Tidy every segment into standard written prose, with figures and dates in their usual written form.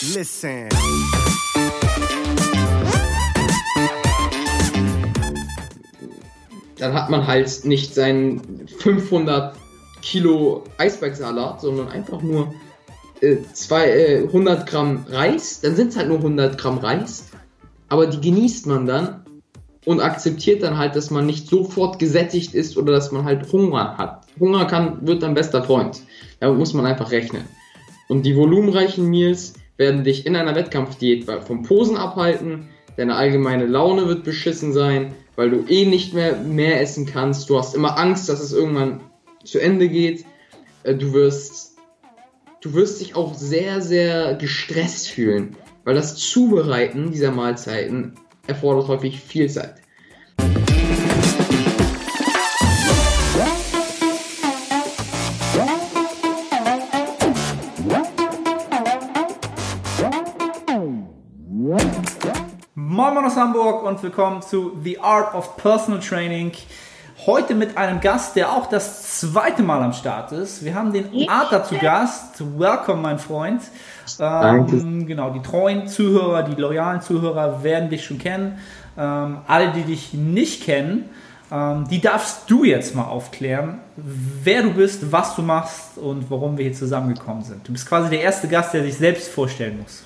Listen. Dann hat man halt nicht seinen 500 Kilo Eisbergsalat, sondern einfach nur 100 Gramm Reis. Dann sind es halt nur 100 Gramm Reis, aber die genießt man dann und akzeptiert dann halt, dass man nicht sofort gesättigt ist oder dass man halt Hunger hat. Hunger wird dein bester Freund. Damit muss man einfach rechnen. Und die volumenreichen Meals werden dich in einer Wettkampfdiät vom Posen abhalten. Deine allgemeine Laune wird beschissen sein, weil du nicht mehr essen kannst. Du hast immer Angst, dass es irgendwann zu Ende geht. Du wirst dich auch sehr, sehr gestresst fühlen, weil das Zubereiten dieser Mahlzeiten erfordert häufig viel Zeit. Moin Moin aus Hamburg und willkommen zu The Art of Personal Training. Heute mit einem Gast, der auch das zweite Mal am Start ist. Wir haben den Arthur zu Gast. Welcome, mein Freund. Genau, die treuen Zuhörer, die loyalen Zuhörer werden dich schon kennen. Alle, die dich nicht kennen, die darfst du jetzt mal aufklären, wer du bist, was du machst und warum wir hier zusammengekommen sind. Du bist quasi der erste Gast, der sich selbst vorstellen muss.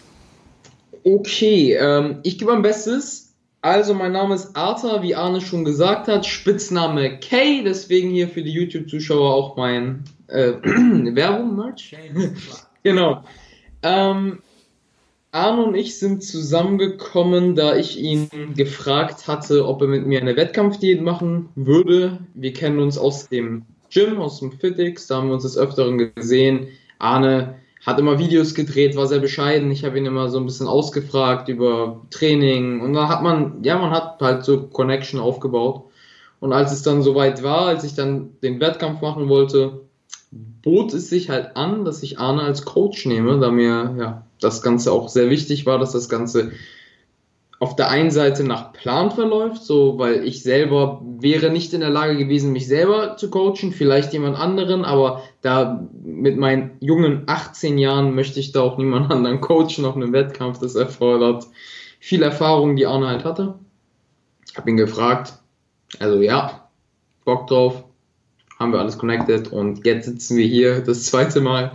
Okay, ich gebe mein Bestes. Also mein Name ist Arthur, wie Arne schon gesagt hat, Spitzname K, deswegen hier für die YouTube-Zuschauer auch mein Werbung-Merch. Genau. Arne und ich sind zusammengekommen, da ich ihn gefragt hatte, ob er mit mir eine Wettkampfdiät machen würde. Wir kennen uns aus dem Gym, aus dem FitX, da haben wir uns des Öfteren gesehen. Arne hat immer Videos gedreht, war sehr bescheiden. Ich habe ihn immer so ein bisschen ausgefragt über Training und da hat man hat halt so Connection aufgebaut. Und als es dann soweit war, als ich dann den Wettkampf machen wollte, bot es sich halt an, dass ich Arne als Coach nehme, da mir das Ganze auch sehr wichtig war, dass das Ganze auf der einen Seite nach Plan verläuft, so, weil ich selber wäre nicht in der Lage gewesen, mich selber zu coachen, vielleicht jemand anderen, aber da mit meinen jungen 18 Jahren möchte ich da auch niemand anderen coachen auf einem Wettkampf, das erfordert viel Erfahrung, die Arne halt hatte. Ich habe ihn gefragt, also ja, Bock drauf, haben wir alles connected und jetzt sitzen wir hier das zweite Mal.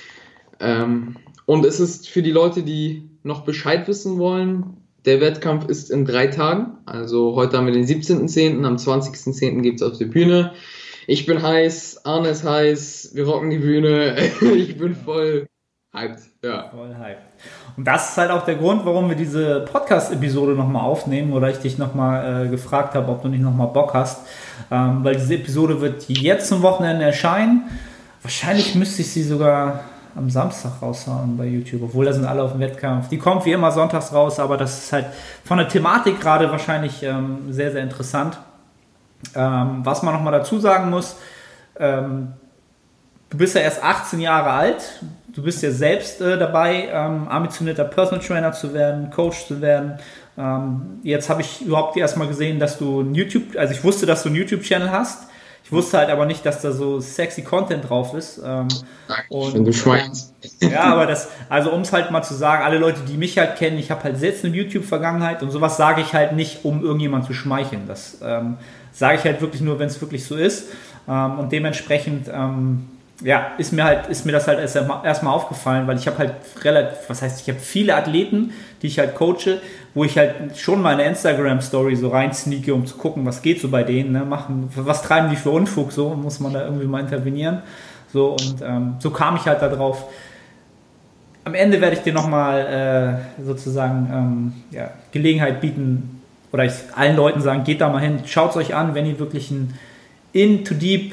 Und es ist für die Leute, die noch Bescheid wissen wollen, der Wettkampf ist in 3 Tagen, also heute haben wir den 17.10., am 20.10. gibt es auf die Bühne. Ich bin heiß, Arne ist heiß, wir rocken die Bühne, ich bin voll hyped, ja. Voll hyped. Und das ist halt auch der Grund, warum wir diese Podcast-Episode nochmal aufnehmen oder ich dich nochmal gefragt habe, ob du nicht nochmal Bock hast, weil diese Episode wird jetzt zum Wochenende erscheinen. Wahrscheinlich müsste ich sie sogar am Samstag raushauen bei YouTube, obwohl da sind alle auf dem Wettkampf. Die kommt wie immer sonntags raus, aber das ist halt von der Thematik gerade wahrscheinlich sehr, sehr interessant. Was man nochmal dazu sagen muss, du bist ja erst 18 Jahre alt, du bist ja selbst dabei, ambitionierter Personal Trainer zu werden, Coach zu werden. Jetzt habe ich überhaupt erstmal gesehen, dass du ich wusste, dass du einen YouTube-Channel hast. Ich wusste halt aber nicht, dass da so sexy Content drauf ist. Wenn du schmeißt. Ja, aber um es halt mal zu sagen, alle Leute, die mich halt kennen, ich habe halt selbst eine YouTube-Vergangenheit und sowas sage ich halt nicht, um irgendjemand zu schmeicheln. Das sage ich halt wirklich nur, wenn es wirklich so ist. Und dementsprechend ist mir das halt erstmal aufgefallen, weil ich habe halt ich habe viele Athleten, die ich halt coache, wo ich halt schon meine Instagram-Story so rein sneake, um zu gucken, was geht so bei denen, ne? Was treiben die für Unfug, so muss man da irgendwie mal intervenieren. So, und so kam ich halt da drauf. Am Ende werde ich dir nochmal Gelegenheit bieten, oder ich allen Leuten sagen, geht da mal hin, schaut es euch an, wenn ihr wirklich ein Into-Deep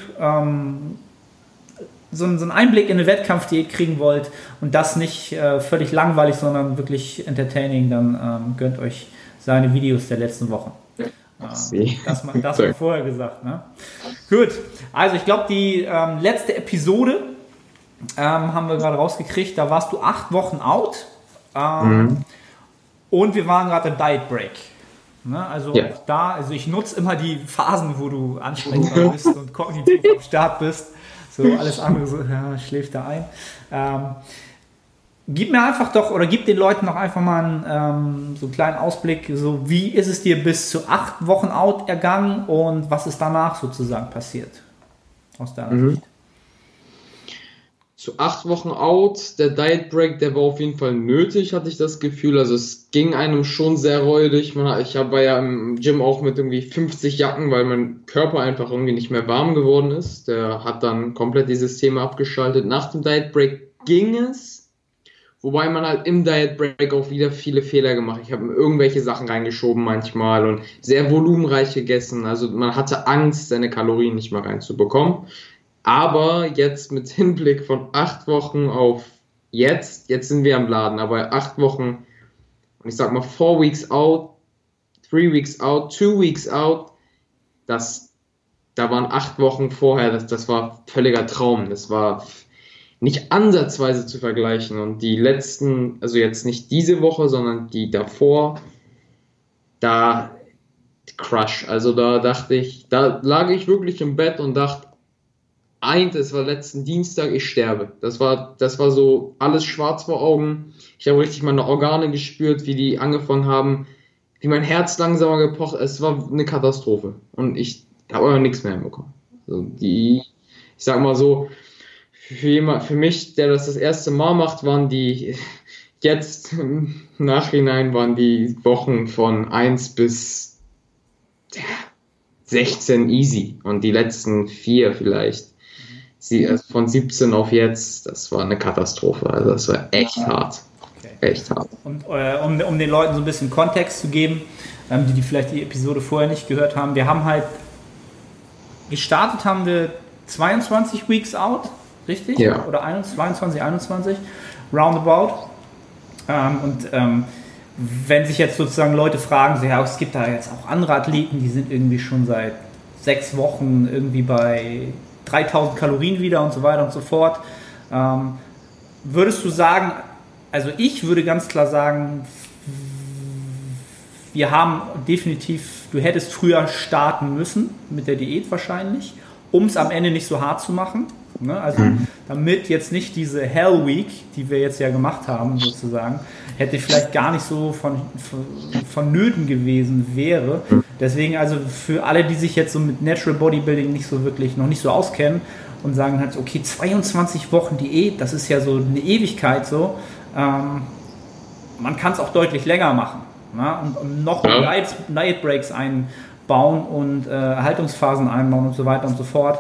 so einen Einblick in eine Wettkampfdiät kriegen wollt und das nicht völlig langweilig, sondern wirklich entertaining, dann gönnt euch seine Videos der letzten Wochen. Das mal vorher gesagt. Ne? Gut, also ich glaube, die letzte Episode haben wir gerade rausgekriegt, da warst du 8 Wochen out und wir waren gerade im Diet Break. Ne? Also also ich nutze immer die Phasen, wo du ansprechbar bist und kognitiv am Start bist. So, alles andere so, schläft da ein. gib mir einfach doch, oder gib den Leuten noch einfach mal so einen kleinen Ausblick, so wie ist es dir bis zu 8 Wochen out ergangen und was ist danach sozusagen passiert? Aus deiner Sicht. Zu 8 Wochen out, der Diet Break, der war auf jeden Fall nötig, hatte ich das Gefühl. Also es ging einem schon sehr räudig. Ich war ja im Gym auch mit irgendwie 50 Jacken, weil mein Körper einfach irgendwie nicht mehr warm geworden ist. Der hat dann komplett die Systeme abgeschaltet. Nach dem Diet Break ging es, wobei man halt im Diet Break auch wieder viele Fehler gemacht hat. Ich habe irgendwelche Sachen reingeschoben manchmal und sehr volumenreich gegessen. Also man hatte Angst, seine Kalorien nicht mehr reinzubekommen. Aber jetzt mit Hinblick von 8 Wochen auf jetzt sind wir am Laden, aber 8 Wochen, und ich sag mal 4 weeks out, 3 weeks out, 2 weeks out, da waren 8 Wochen vorher, das war völliger Traum, das war nicht ansatzweise zu vergleichen und die letzten, also jetzt nicht diese Woche, sondern die davor, da Crush, also da lag ich wirklich im Bett und dachte, es war letzten Dienstag, ich sterbe. Das war so alles schwarz vor Augen. Ich habe richtig meine Organe gespürt, wie die angefangen haben, wie mein Herz langsamer gepocht. Es war eine Katastrophe. Und ich habe aber nichts mehr hinbekommen. Also ich sag mal so, für mich, der das erste Mal macht, waren die, jetzt im Nachhinein waren die Wochen von 1 bis 16 easy. Und die letzten 4 vielleicht. Von 17 auf jetzt, das war eine Katastrophe. Also das war echt hart. Okay. Echt hart. Und um den Leuten so ein bisschen Kontext zu geben, die vielleicht die Episode vorher nicht gehört haben, wir haben halt gestartet, haben wir 22 Weeks out, richtig? Ja. Oder 22, 21, roundabout. Wenn sich jetzt sozusagen Leute fragen, so, ja, es gibt da jetzt auch andere Athleten, die sind irgendwie schon seit 6 Wochen irgendwie bei 3000 Kalorien wieder und so weiter und so fort. Würdest du sagen, also ich würde ganz klar sagen, wir haben definitiv, du hättest früher starten müssen mit der Diät wahrscheinlich, um es am Ende nicht so hart zu machen. Ne? Also damit jetzt nicht diese Hell Week, die wir jetzt ja gemacht haben sozusagen, hätte vielleicht gar nicht so vonnöten gewesen wäre. Deswegen also für alle, die sich jetzt so mit Natural Bodybuilding noch nicht so auskennen und sagen halt, okay, 22 Wochen Diät, das ist ja so eine Ewigkeit so, man kann es auch deutlich länger machen, ne? Und noch Diet Breaks einbauen und Erhaltungsphasen einbauen und so weiter und so fort.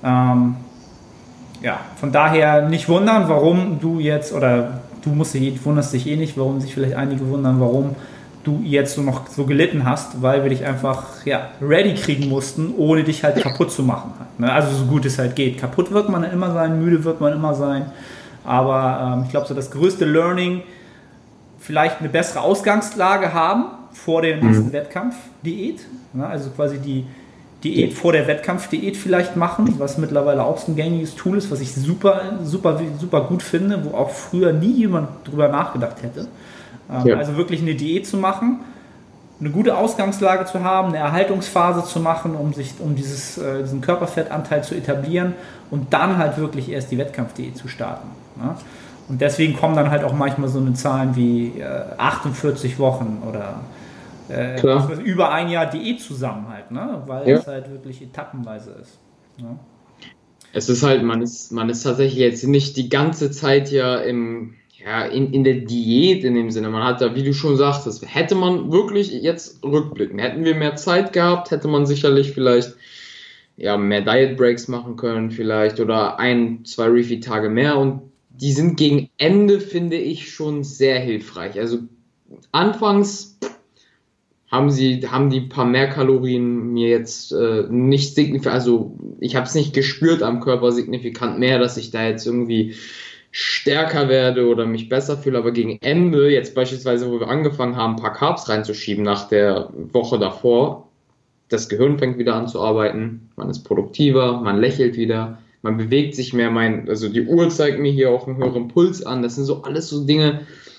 Ja, von daher nicht wundern, warum du jetzt, oder wunderst dich eh nicht, warum sich vielleicht einige wundern, warum du jetzt noch so gelitten hast, weil wir dich einfach ready kriegen mussten, ohne dich halt kaputt zu machen. Also so gut es halt geht. Kaputt wird man immer sein, müde wird man immer sein, aber ich glaube so das größte Learning, vielleicht eine bessere Ausgangslage haben vor der nächsten Wettkampfdiät, also quasi die Diät vor der Wettkampfdiät vielleicht machen, was mittlerweile auch so ein gängiges Tool ist, was ich super, super, super gut finde, wo auch früher nie jemand drüber nachgedacht hätte. Also wirklich eine Diät zu machen, eine gute Ausgangslage zu haben, eine Erhaltungsphase zu machen, um diesen Körperfettanteil zu etablieren und dann halt wirklich erst die Wettkampfdiät zu starten. Ne? Und deswegen kommen dann halt auch manchmal so eine Zahlen wie 48 Wochen oder über ein Jahr Diät zusammen halt, ne? Weil es halt wirklich etappenweise ist. Ne? Es ist halt, man ist tatsächlich jetzt nicht die ganze Zeit in der Diät in dem Sinne. Man hat da, wie du schon sagtest, hätte man wirklich jetzt rückblicken, hätten wir mehr Zeit gehabt, hätte man sicherlich vielleicht mehr Diet Breaks machen können vielleicht oder 1-2 Refeed-Tage mehr und die sind gegen Ende, finde ich, schon sehr hilfreich. Also anfangs haben die paar mehr Kalorien mir jetzt nicht signifikant, also ich habe es nicht gespürt am Körper signifikant mehr, dass ich da jetzt irgendwie stärker werde oder mich besser fühle, aber gegen Ende, jetzt beispielsweise, wo wir angefangen haben, ein paar Carbs reinzuschieben nach der Woche davor, das Gehirn fängt wieder an zu arbeiten, man ist produktiver, man lächelt wieder, man bewegt sich mehr, also die Uhr zeigt mir hier auch einen höheren Puls an, das sind so alles so Dinge.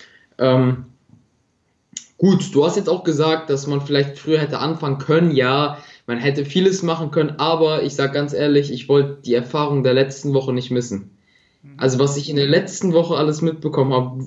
Gut, du hast jetzt auch gesagt, dass man vielleicht früher hätte anfangen können, ja, man hätte vieles machen können, aber ich sage ganz ehrlich, ich wollte die Erfahrung der letzten Woche nicht missen. Also was ich in der letzten Woche alles mitbekommen habe,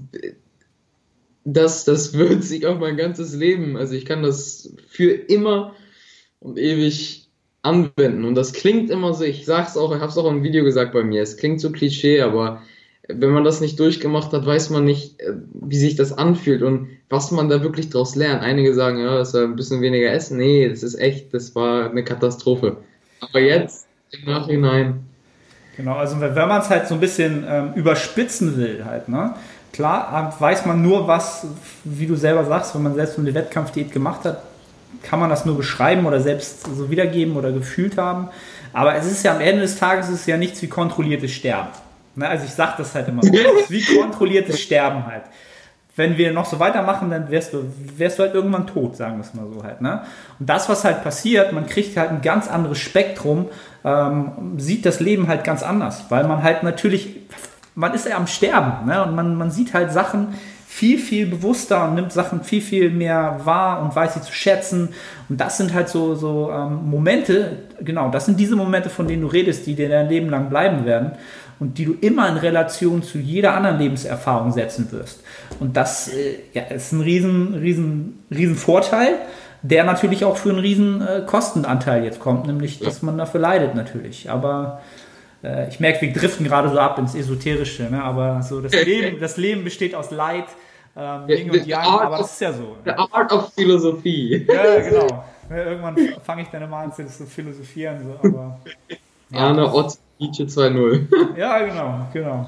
das wird sich auf mein ganzes Leben, also ich kann das für immer und ewig anwenden. Und das klingt immer so, ich sag's auch, ich habe es auch im Video gesagt bei mir, es klingt so Klischee, aber wenn man das nicht durchgemacht hat, weiß man nicht, wie sich das anfühlt und was man da wirklich draus lernt. Einige sagen, ja, das war ein bisschen weniger Essen. Nee, das ist echt, das war eine Katastrophe. Aber jetzt, im Nachhinein. Genau, also wenn man es halt so ein bisschen überspitzen will halt, ne? Klar, weiß man nur was, wie du selber sagst, wenn man selbst eine Wettkampfdiät gemacht hat, kann man das nur beschreiben oder selbst so wiedergeben oder gefühlt haben. Aber es ist ja am Ende des Tages ist ja nichts wie kontrolliertes Sterben. Ne? Also ich sage das halt immer so. Es ist wie kontrolliertes Sterben halt. Wenn wir noch so weitermachen, dann wärst du halt irgendwann tot, sagen wir es mal so halt. Ne? Und das, was halt passiert, man kriegt halt ein ganz anderes Spektrum, sieht das Leben halt ganz anders. Weil man halt natürlich, man ist ja am Sterben, ne? Und man sieht halt Sachen viel, viel bewusster und nimmt Sachen viel, viel mehr wahr und weiß sie zu schätzen. Und das sind halt so Momente, genau, das sind diese Momente, von denen du redest, die dir dein Leben lang bleiben werden und die du immer in Relation zu jeder anderen Lebenserfahrung setzen wirst. Und das ist ein riesen Vorteil, der natürlich auch für einen riesen Kostenanteil jetzt kommt, nämlich, dass man dafür leidet natürlich. Aber ich merke, wir driften gerade so ab ins Esoterische, ne? Aber so das Leben besteht aus Leid, Yin und Yang, aber das ist ja so. The Art of Philosophie. Ja, genau. Irgendwann fange ich dann immer an zu philosophieren, so, aber... Arne Ott, Nietzsche 2.0. Ja, genau.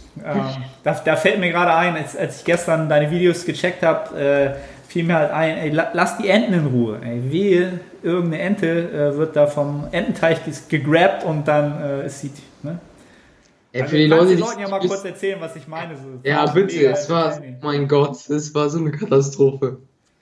Da fällt mir gerade ein, als ich gestern deine Videos gecheckt habe, fiel mir halt ein, ey, lass die Enten in Ruhe. Ey, wehe, irgendeine Ente wird da vom Ententeich gegrabt und dann ist sie... Ne? Ja, für die Leute, die Leuten ja mal kurz erzählen, was ich meine. So, ja, bitte, es war, oh mein Gott, es war so eine Katastrophe.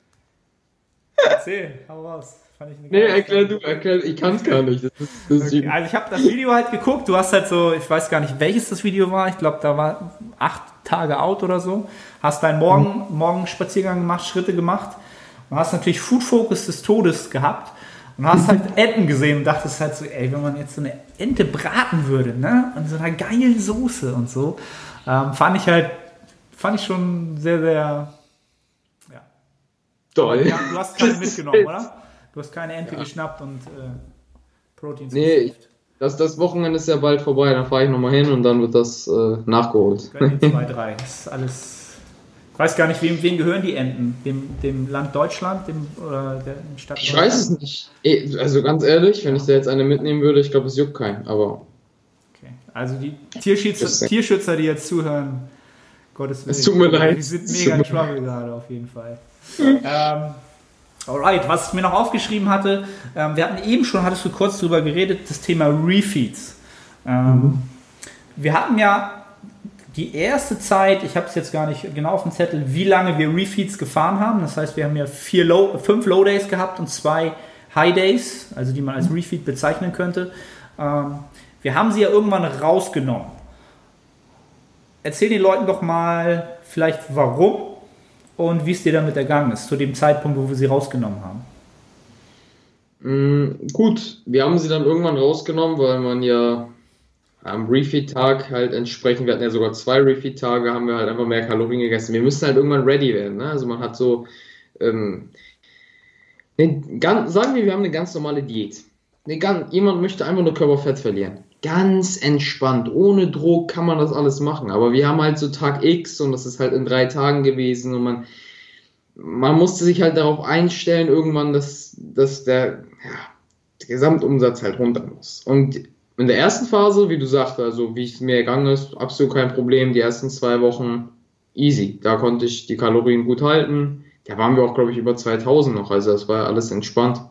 Erzähl, hau raus. Erklär, ich kann es gar nicht. Okay, also ich habe das Video halt geguckt, du hast halt so, ich weiß gar nicht, welches das Video war, ich glaube, da war 8 Tage out oder so, hast deinen Morgenspaziergang gemacht, Schritte gemacht und hast natürlich Food Focus des Todes gehabt und hast halt Enten gesehen und dachtest halt so, ey, wenn man jetzt so eine Ente braten würde, ne, und so einer geilen Soße und so, fand ich schon sehr, sehr, ja. Toll. Ja, du hast keine mitgenommen, oder? Du hast keine Ente geschnappt und Proteins. Nee, das Wochenende ist ja bald vorbei, dann fahre ich nochmal hin und dann wird das nachgeholt. 2, 3. Das ist alles. Ich weiß gar nicht, wem gehören die Enten? Dem Land Deutschland oder der Stadt? Ich weiß es nicht. Also ganz ehrlich, wenn ich da jetzt eine mitnehmen würde, ich glaube, es juckt keinen. Aber okay. Also die Tierschützer, die jetzt zuhören, Gottes Willen. Es tut mir leid. Die sind mega in Trouble gerade auf jeden Fall. Alright, was ich mir noch aufgeschrieben hatte, wir hatten eben schon, hattest du kurz drüber geredet, das Thema Refeeds. Wir hatten ja die erste Zeit, ich habe es jetzt gar nicht genau auf dem Zettel, wie lange wir Refeeds gefahren haben. Das heißt, wir haben ja 5 Low Days gehabt und 2 High Days, also die man als Refeed bezeichnen könnte. Wir haben sie ja irgendwann rausgenommen. Erzähl den Leuten doch mal vielleicht warum und wie es dir damit ergangen ist, zu dem Zeitpunkt, wo wir sie rausgenommen haben. Gut, wir haben sie dann irgendwann rausgenommen, weil man ja am Refeed-Tag halt entsprechend, wir hatten ja sogar 2 Refeed-Tage, haben wir halt einfach mehr Kalorien gegessen. Wir müssen halt irgendwann ready werden, ne? Also man hat so, sagen wir haben eine ganz normale Diät. Jemand möchte einfach nur Körperfett verlieren. Ganz entspannt, ohne Druck kann man das alles machen. Aber wir haben halt so Tag X und das ist halt in 3 Tagen gewesen und man musste sich halt darauf einstellen irgendwann, dass der Gesamtumsatz halt runter muss. Und in der ersten Phase, wie du sagst, also wie es mir ergangen ist, absolut kein Problem. Die ersten 2 Wochen easy. Da konnte ich die Kalorien gut halten. Da waren wir auch, glaube ich, über 2000 noch. Also das war alles entspannt.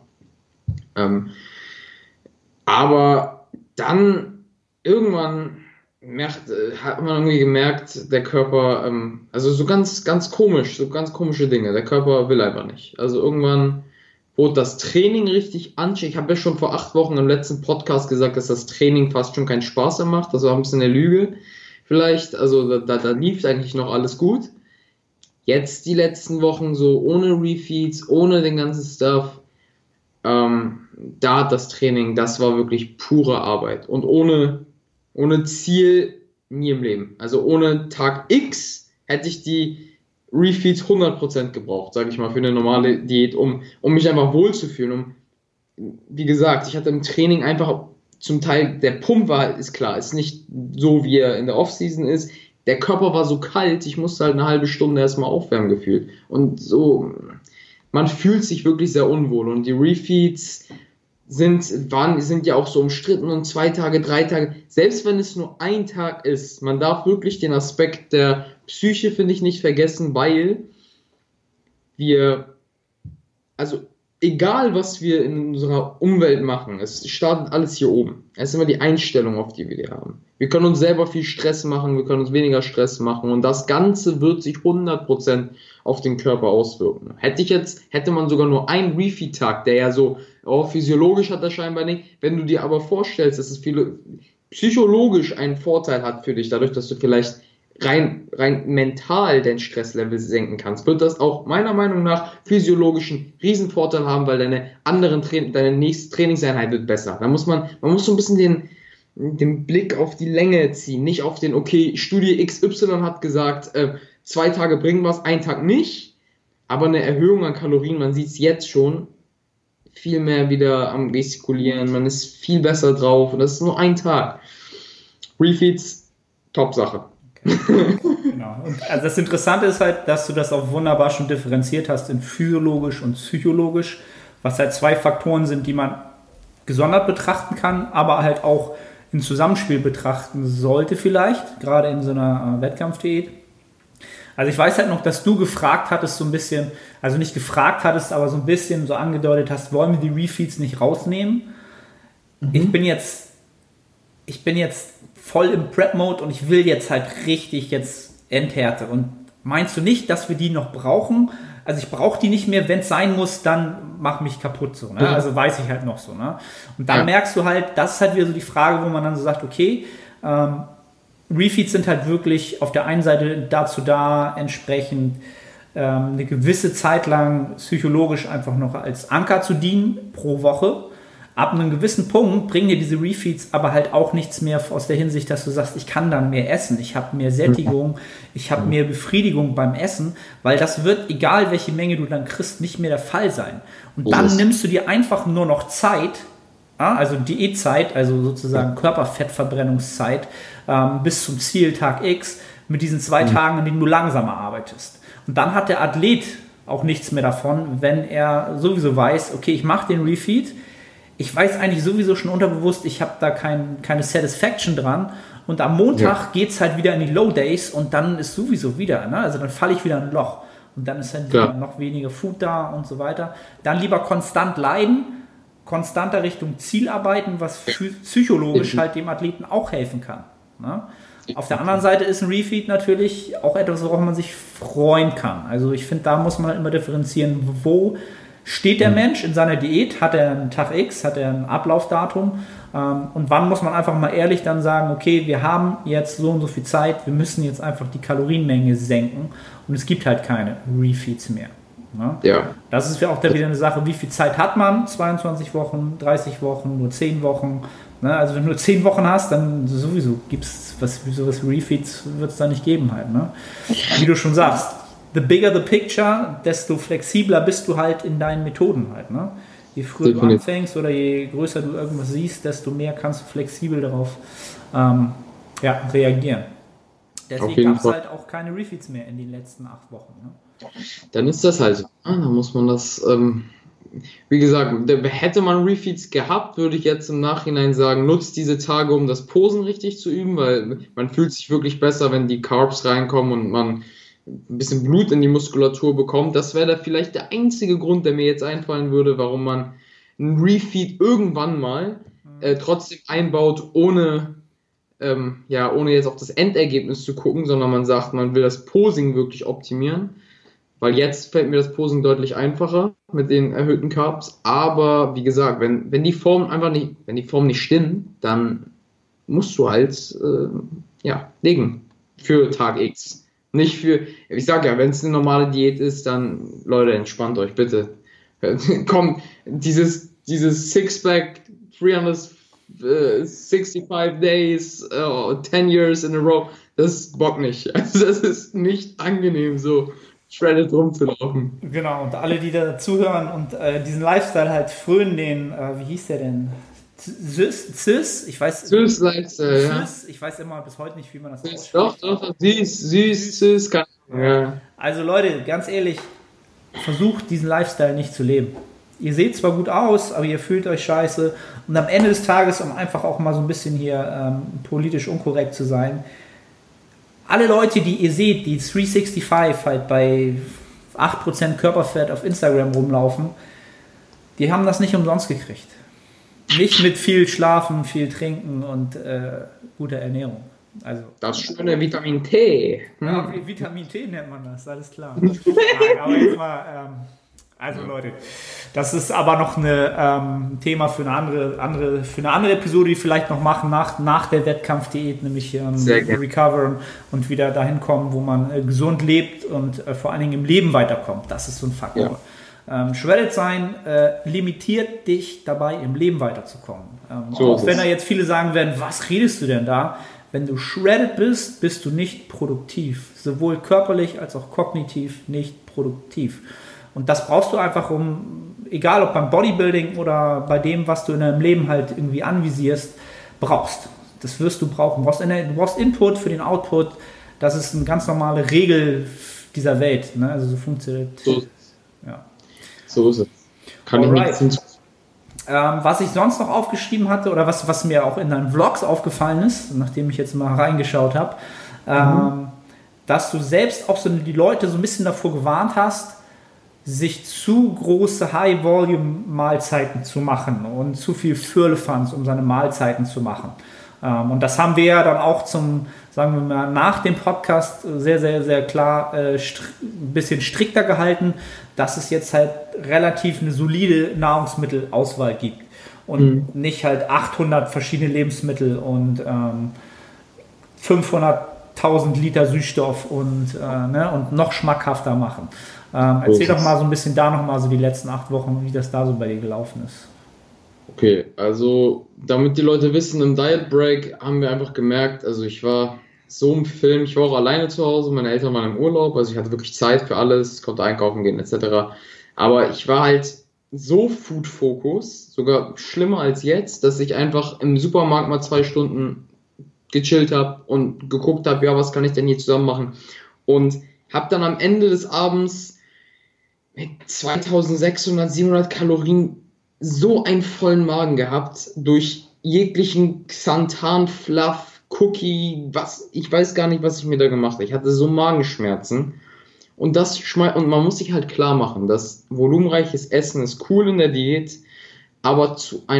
Aber dann irgendwann hat man irgendwie gemerkt, der Körper, also so ganz komische Dinge. Der Körper will einfach nicht. Also irgendwann wurde das Training richtig anstrengend. Ich habe ja schon vor 8 Wochen im letzten Podcast gesagt, dass das Training fast schon keinen Spaß mehr macht. Das war ein bisschen eine Lüge vielleicht. Also da lief eigentlich noch alles gut. Jetzt die letzten Wochen so ohne Refeeds, ohne den ganzen Stuff, da hat das Training, das war wirklich pure Arbeit. Und ohne Ziel Nie im Leben. Also ohne Tag X hätte ich die Refeeds 100% gebraucht, sage ich mal, für eine normale Diät, um mich einfach wohlzufühlen. Wie gesagt, ich hatte im Training einfach zum Teil, der Pump ist klar, ist nicht so, wie er in der Offseason ist. Der Körper war so kalt, ich musste halt eine halbe Stunde erstmal aufwärmen gefühlt. Und so, man fühlt sich wirklich sehr unwohl. Und die Refeeds sind ja auch so umstritten und 2 Tage, 3 Tage. Selbst wenn es nur ein Tag ist, man darf wirklich den Aspekt der Psyche, finde ich, nicht vergessen, weil also egal was wir in unserer Umwelt machen, es startet alles hier oben. Es ist immer die Einstellung, auf die wir haben. Wir können uns selber viel Stress machen, wir können uns weniger Stress machen und das Ganze wird sich 100% auf den Körper auswirken. Hätte man sogar nur einen Refeed-Tag, der ja so, physiologisch hat er scheinbar nicht, wenn du dir aber vorstellst, dass es psychologisch einen Vorteil hat für dich, dadurch, dass du vielleicht rein mental den Stresslevel senken kannst, wird das auch meiner Meinung nach physiologischen Riesenvorteil haben, weil deine nächste Trainingseinheit wird besser. Man muss so ein bisschen den Blick auf die Länge ziehen, nicht auf okay, Studie XY hat gesagt, 2 Tage bringen was, 1 Tag nicht, aber eine Erhöhung an Kalorien, man sieht es jetzt schon, viel mehr wieder am Gestikulieren, man ist viel besser drauf und das ist nur 1 Tag. Refeeds, Top-Sache. Genau. Und also das Interessante ist halt, dass du das auch wunderbar schon differenziert hast in physiologisch und psychologisch, was halt 2 Faktoren sind, die man gesondert betrachten kann, aber halt auch im Zusammenspiel betrachten sollte vielleicht, gerade in so einer Wettkampfdiät. Also ich weiß halt noch, dass du gefragt hattest so ein bisschen, also nicht gefragt hattest, aber so ein bisschen so angedeutet hast, wollen wir die Refeeds nicht rausnehmen? Mhm. Ich bin jetzt voll im Prep-Mode und ich will jetzt halt richtig jetzt Endhärte. Und meinst du nicht, dass wir die noch brauchen? Also ich brauche die nicht mehr, wenn es sein muss, dann mach mich kaputt so. Ne? Ja. Also weiß ich halt noch so. Ne? Und dann merkst du halt, das ist halt wieder so die Frage, wo man dann so sagt, okay, Refeeds sind halt wirklich auf der einen Seite dazu da, entsprechend eine gewisse Zeit lang psychologisch einfach noch als Anker zu dienen pro Woche. Ab einem gewissen Punkt bringen dir diese Refeeds aber halt auch nichts mehr aus der Hinsicht, dass du sagst, ich kann dann mehr essen, ich habe mehr Sättigung, ich habe mehr Befriedigung beim Essen, weil das wird, egal welche Menge du dann kriegst, nicht mehr der Fall sein. Und dann nimmst du dir einfach nur noch Zeit, also Diätzeit, also sozusagen Körperfettverbrennungszeit, bis zum Ziel Tag X, mit diesen 2 Tagen, in denen du langsamer arbeitest. Und dann hat der Athlet auch nichts mehr davon, wenn er sowieso weiß, okay, ich mache den Refeed, ich weiß eigentlich sowieso schon unterbewusst, ich habe da keine Satisfaction dran und am Montag geht es halt wieder in die Low Days und dann ist sowieso wieder, ne? Also dann falle ich wieder in ein Loch und dann ist halt noch weniger Food da und so weiter. Dann lieber konstant leiden, konstanter Richtung Ziel arbeiten, was psychologisch halt dem Athleten auch helfen kann. Ne? Auf der anderen Seite ist ein Refeed natürlich auch etwas, worauf man sich freuen kann. Also ich finde, da muss man halt immer differenzieren, wo steht der Mensch in seiner Diät, hat er einen Tag X, hat er ein Ablaufdatum und wann muss man einfach mal ehrlich dann sagen, okay, wir haben jetzt so und so viel Zeit, wir müssen jetzt einfach die Kalorienmenge senken und es gibt halt keine Refeeds mehr. Ne? Ja. Das ist ja auch da wieder eine Sache, wie viel Zeit hat man? 22 Wochen, 30 Wochen, nur 10 Wochen. Ne? Also wenn du nur 10 Wochen hast, dann sowieso gibt es sowas wie Refeeds, wird es da nicht geben halt. Ne? Wie du schon sagst, the bigger the picture, desto flexibler bist du halt in deinen Methoden halt. Ne? Je früher du anfängst oder je größer du irgendwas siehst, desto mehr kannst du flexibel darauf reagieren. Deswegen gab es halt auch keine Refeeds mehr in den letzten 8 Wochen. Ne? Dann ist das halt, dann muss man das, wie gesagt, hätte man Refeeds gehabt, würde ich jetzt im Nachhinein sagen, nutzt diese Tage, um das Posen richtig zu üben, weil man fühlt sich wirklich besser, wenn die Carbs reinkommen und man ein bisschen Blut in die Muskulatur bekommt. Das wäre da vielleicht der einzige Grund, der mir jetzt einfallen würde, warum man einen Refeed irgendwann mal trotzdem einbaut, ohne jetzt auf das Endergebnis zu gucken, sondern man sagt, man will das Posing wirklich optimieren, weil jetzt fällt mir das Posing deutlich einfacher mit den erhöhten Carbs, aber wie gesagt, wenn die Formen nicht stimmen, dann musst du halt legen für Tag X. Nicht für, ich sag ja, wenn es eine normale Diät ist, dann, Leute, entspannt euch bitte. Komm, dieses Sixpack, 300 65 days, 10 years in a row. Das bockt nicht. Also das ist nicht angenehm, so shredded rumzulaufen. Genau, und alle, die da zuhören und diesen Lifestyle halt frönen, den, wie hieß der denn? Süß, ich weiß. Süß Lifestyle, ja. Ich weiß immer bis heute nicht, wie man das ausspricht. Doch, süß, ja. Also Leute, ganz ehrlich, versucht diesen Lifestyle nicht zu leben. Ihr seht zwar gut aus, aber ihr fühlt euch scheiße. Und am Ende des Tages, um einfach auch mal so ein bisschen hier politisch unkorrekt zu sein, alle Leute, die ihr seht, die 365 halt bei 8% Körperfett auf Instagram rumlaufen, die haben das nicht umsonst gekriegt. Nicht mit viel Schlafen, viel Trinken und guter Ernährung. Also, das schöne Vitamin T. Ja, Vitamin T nennt man das, alles klar. Aber jetzt mal, also Leute, das ist aber noch ein Thema für eine andere Episode, die wir vielleicht noch machen nach der Wettkampfdiät, nämlich recoveren und wieder dahin kommen, wo man gesund lebt und vor allen Dingen im Leben weiterkommt. Das ist so ein Faktor. Ja. Shredded sein limitiert dich dabei, im Leben weiterzukommen. Auch wenn da jetzt viele sagen werden, was redest du denn da? Wenn du shredded bist, bist du nicht produktiv. Sowohl körperlich als auch kognitiv nicht produktiv. Und das brauchst du einfach, egal ob beim Bodybuilding oder bei dem, was du in deinem Leben halt irgendwie anvisierst, brauchst. Das wirst du brauchen. Du brauchst Input für den Output. Das ist eine ganz normale Regel dieser Welt. Ne? Also so funktioniert. So ist es. Kann ich nichts hinzufügen. Was ich sonst noch aufgeschrieben hatte oder was mir auch in deinen Vlogs aufgefallen ist, nachdem ich jetzt mal reingeschaut habe, dass du selbst auch so die Leute so ein bisschen davor gewarnt hast, sich zu große High-Volume-Mahlzeiten zu machen und zu viel Firlefanz, um seine Mahlzeiten zu machen. Und das haben wir ja dann auch sagen wir mal, nach dem Podcast sehr, sehr, sehr klar ein bisschen strikter gehalten, dass es jetzt halt relativ eine solide Nahrungsmittelauswahl gibt und nicht halt 800 verschiedene Lebensmittel und 500.000 Liter Süßstoff und noch schmackhafter machen. Erzähl doch mal so ein bisschen da nochmal so die letzten 8 Wochen, wie das da so bei dir gelaufen ist. Okay, also damit die Leute wissen, im Diet Break haben wir einfach gemerkt, also ich war so im Film, ich war auch alleine zu Hause, meine Eltern waren im Urlaub, also ich hatte wirklich Zeit für alles, konnte einkaufen gehen etc. Aber ich war halt so Food-Focus, sogar schlimmer als jetzt, dass ich einfach im Supermarkt mal 2 Stunden gechillt habe und geguckt habe, ja, was kann ich denn hier zusammen machen? Und habe dann am Ende des Abends mit 2600, 700 Kalorien so einen vollen Magen gehabt, durch jeglichen Xanthan, Fluff, Cookie, ich weiß gar nicht, was ich mir da gemacht habe. Ich hatte so Magenschmerzen. Und man muss sich halt klar machen, dass volumenreiches Essen ist cool in der Diät, aber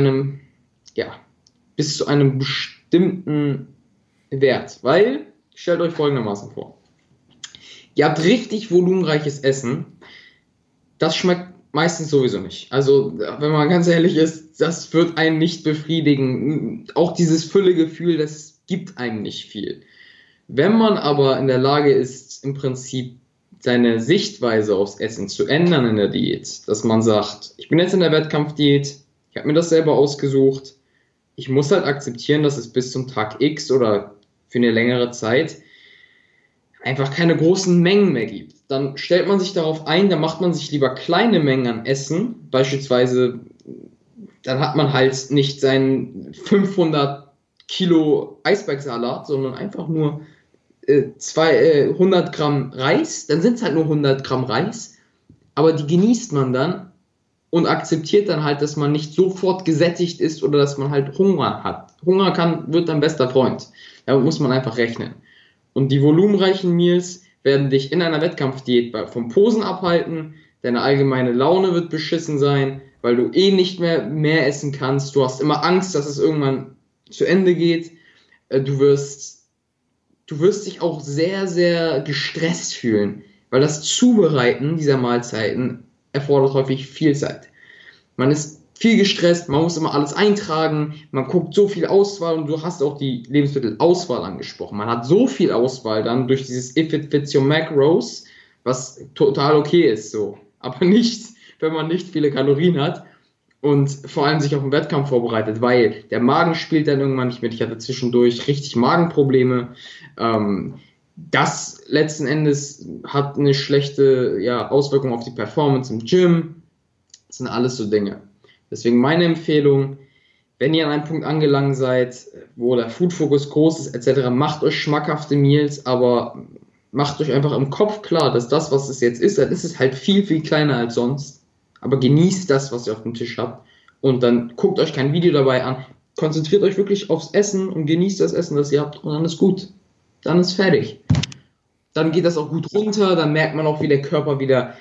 bis zu einem bestimmten Wert. Weil, stellt euch folgendermaßen vor. Ihr habt richtig volumenreiches Essen, das schmeckt meistens sowieso nicht. Also, wenn man ganz ehrlich ist, das wird einen nicht befriedigen. Auch dieses Füllegefühl, das gibt einem nicht viel. Wenn man aber in der Lage ist, im Prinzip seine Sichtweise aufs Essen zu ändern in der Diät, dass man sagt, ich bin jetzt in der Wettkampfdiät, ich habe mir das selber ausgesucht, ich muss halt akzeptieren, dass es bis zum Tag X oder für eine längere Zeit einfach keine großen Mengen mehr gibt. Dann stellt man sich darauf ein, dann macht man sich lieber kleine Mengen an Essen, beispielsweise, dann hat man halt nicht seinen 500 Kilo Eisbergsalat, sondern einfach nur 100 Gramm Reis, dann sind es halt nur 100 Gramm Reis, aber die genießt man dann und akzeptiert dann halt, dass man nicht sofort gesättigt ist oder dass man halt Hunger hat. Hunger wird dein bester Freund. Damit muss man einfach rechnen. Und die volumenreichen Meals werden dich in einer Wettkampfdiät vom Posen abhalten, deine allgemeine Laune wird beschissen sein, weil du nicht mehr essen kannst, du hast immer Angst, dass es irgendwann zu Ende geht, du wirst dich auch sehr, sehr gestresst fühlen, weil das Zubereiten dieser Mahlzeiten erfordert häufig viel Zeit. Man ist viel gestresst, man muss immer alles eintragen, man guckt so viel Auswahl und du hast auch die Lebensmittelauswahl angesprochen. Man hat so viel Auswahl dann durch dieses If It Fits Your Macros, was total okay ist so, aber nicht, wenn man nicht viele Kalorien hat. und vor allem sich auf den Wettkampf vorbereitet, weil der Magen spielt dann irgendwann nicht mit. Ich hatte zwischendurch richtig Magenprobleme. Das letzten Endes hat eine schlechte Auswirkung auf die Performance im Gym. Das sind alles so Dinge. Deswegen meine Empfehlung, wenn ihr an einem Punkt angelangt seid, wo der Food-Fokus groß ist etc., macht euch schmackhafte Meals, aber macht euch einfach im Kopf klar, dass das, was es jetzt ist, dann ist es halt viel, viel kleiner als sonst. Aber genießt das, was ihr auf dem Tisch habt. Und dann guckt euch kein Video dabei an. Konzentriert euch wirklich aufs Essen und genießt das Essen, das ihr habt. Und dann ist gut. Dann ist fertig. Dann geht das auch gut runter. Dann merkt man auch, wie der Körper wieder...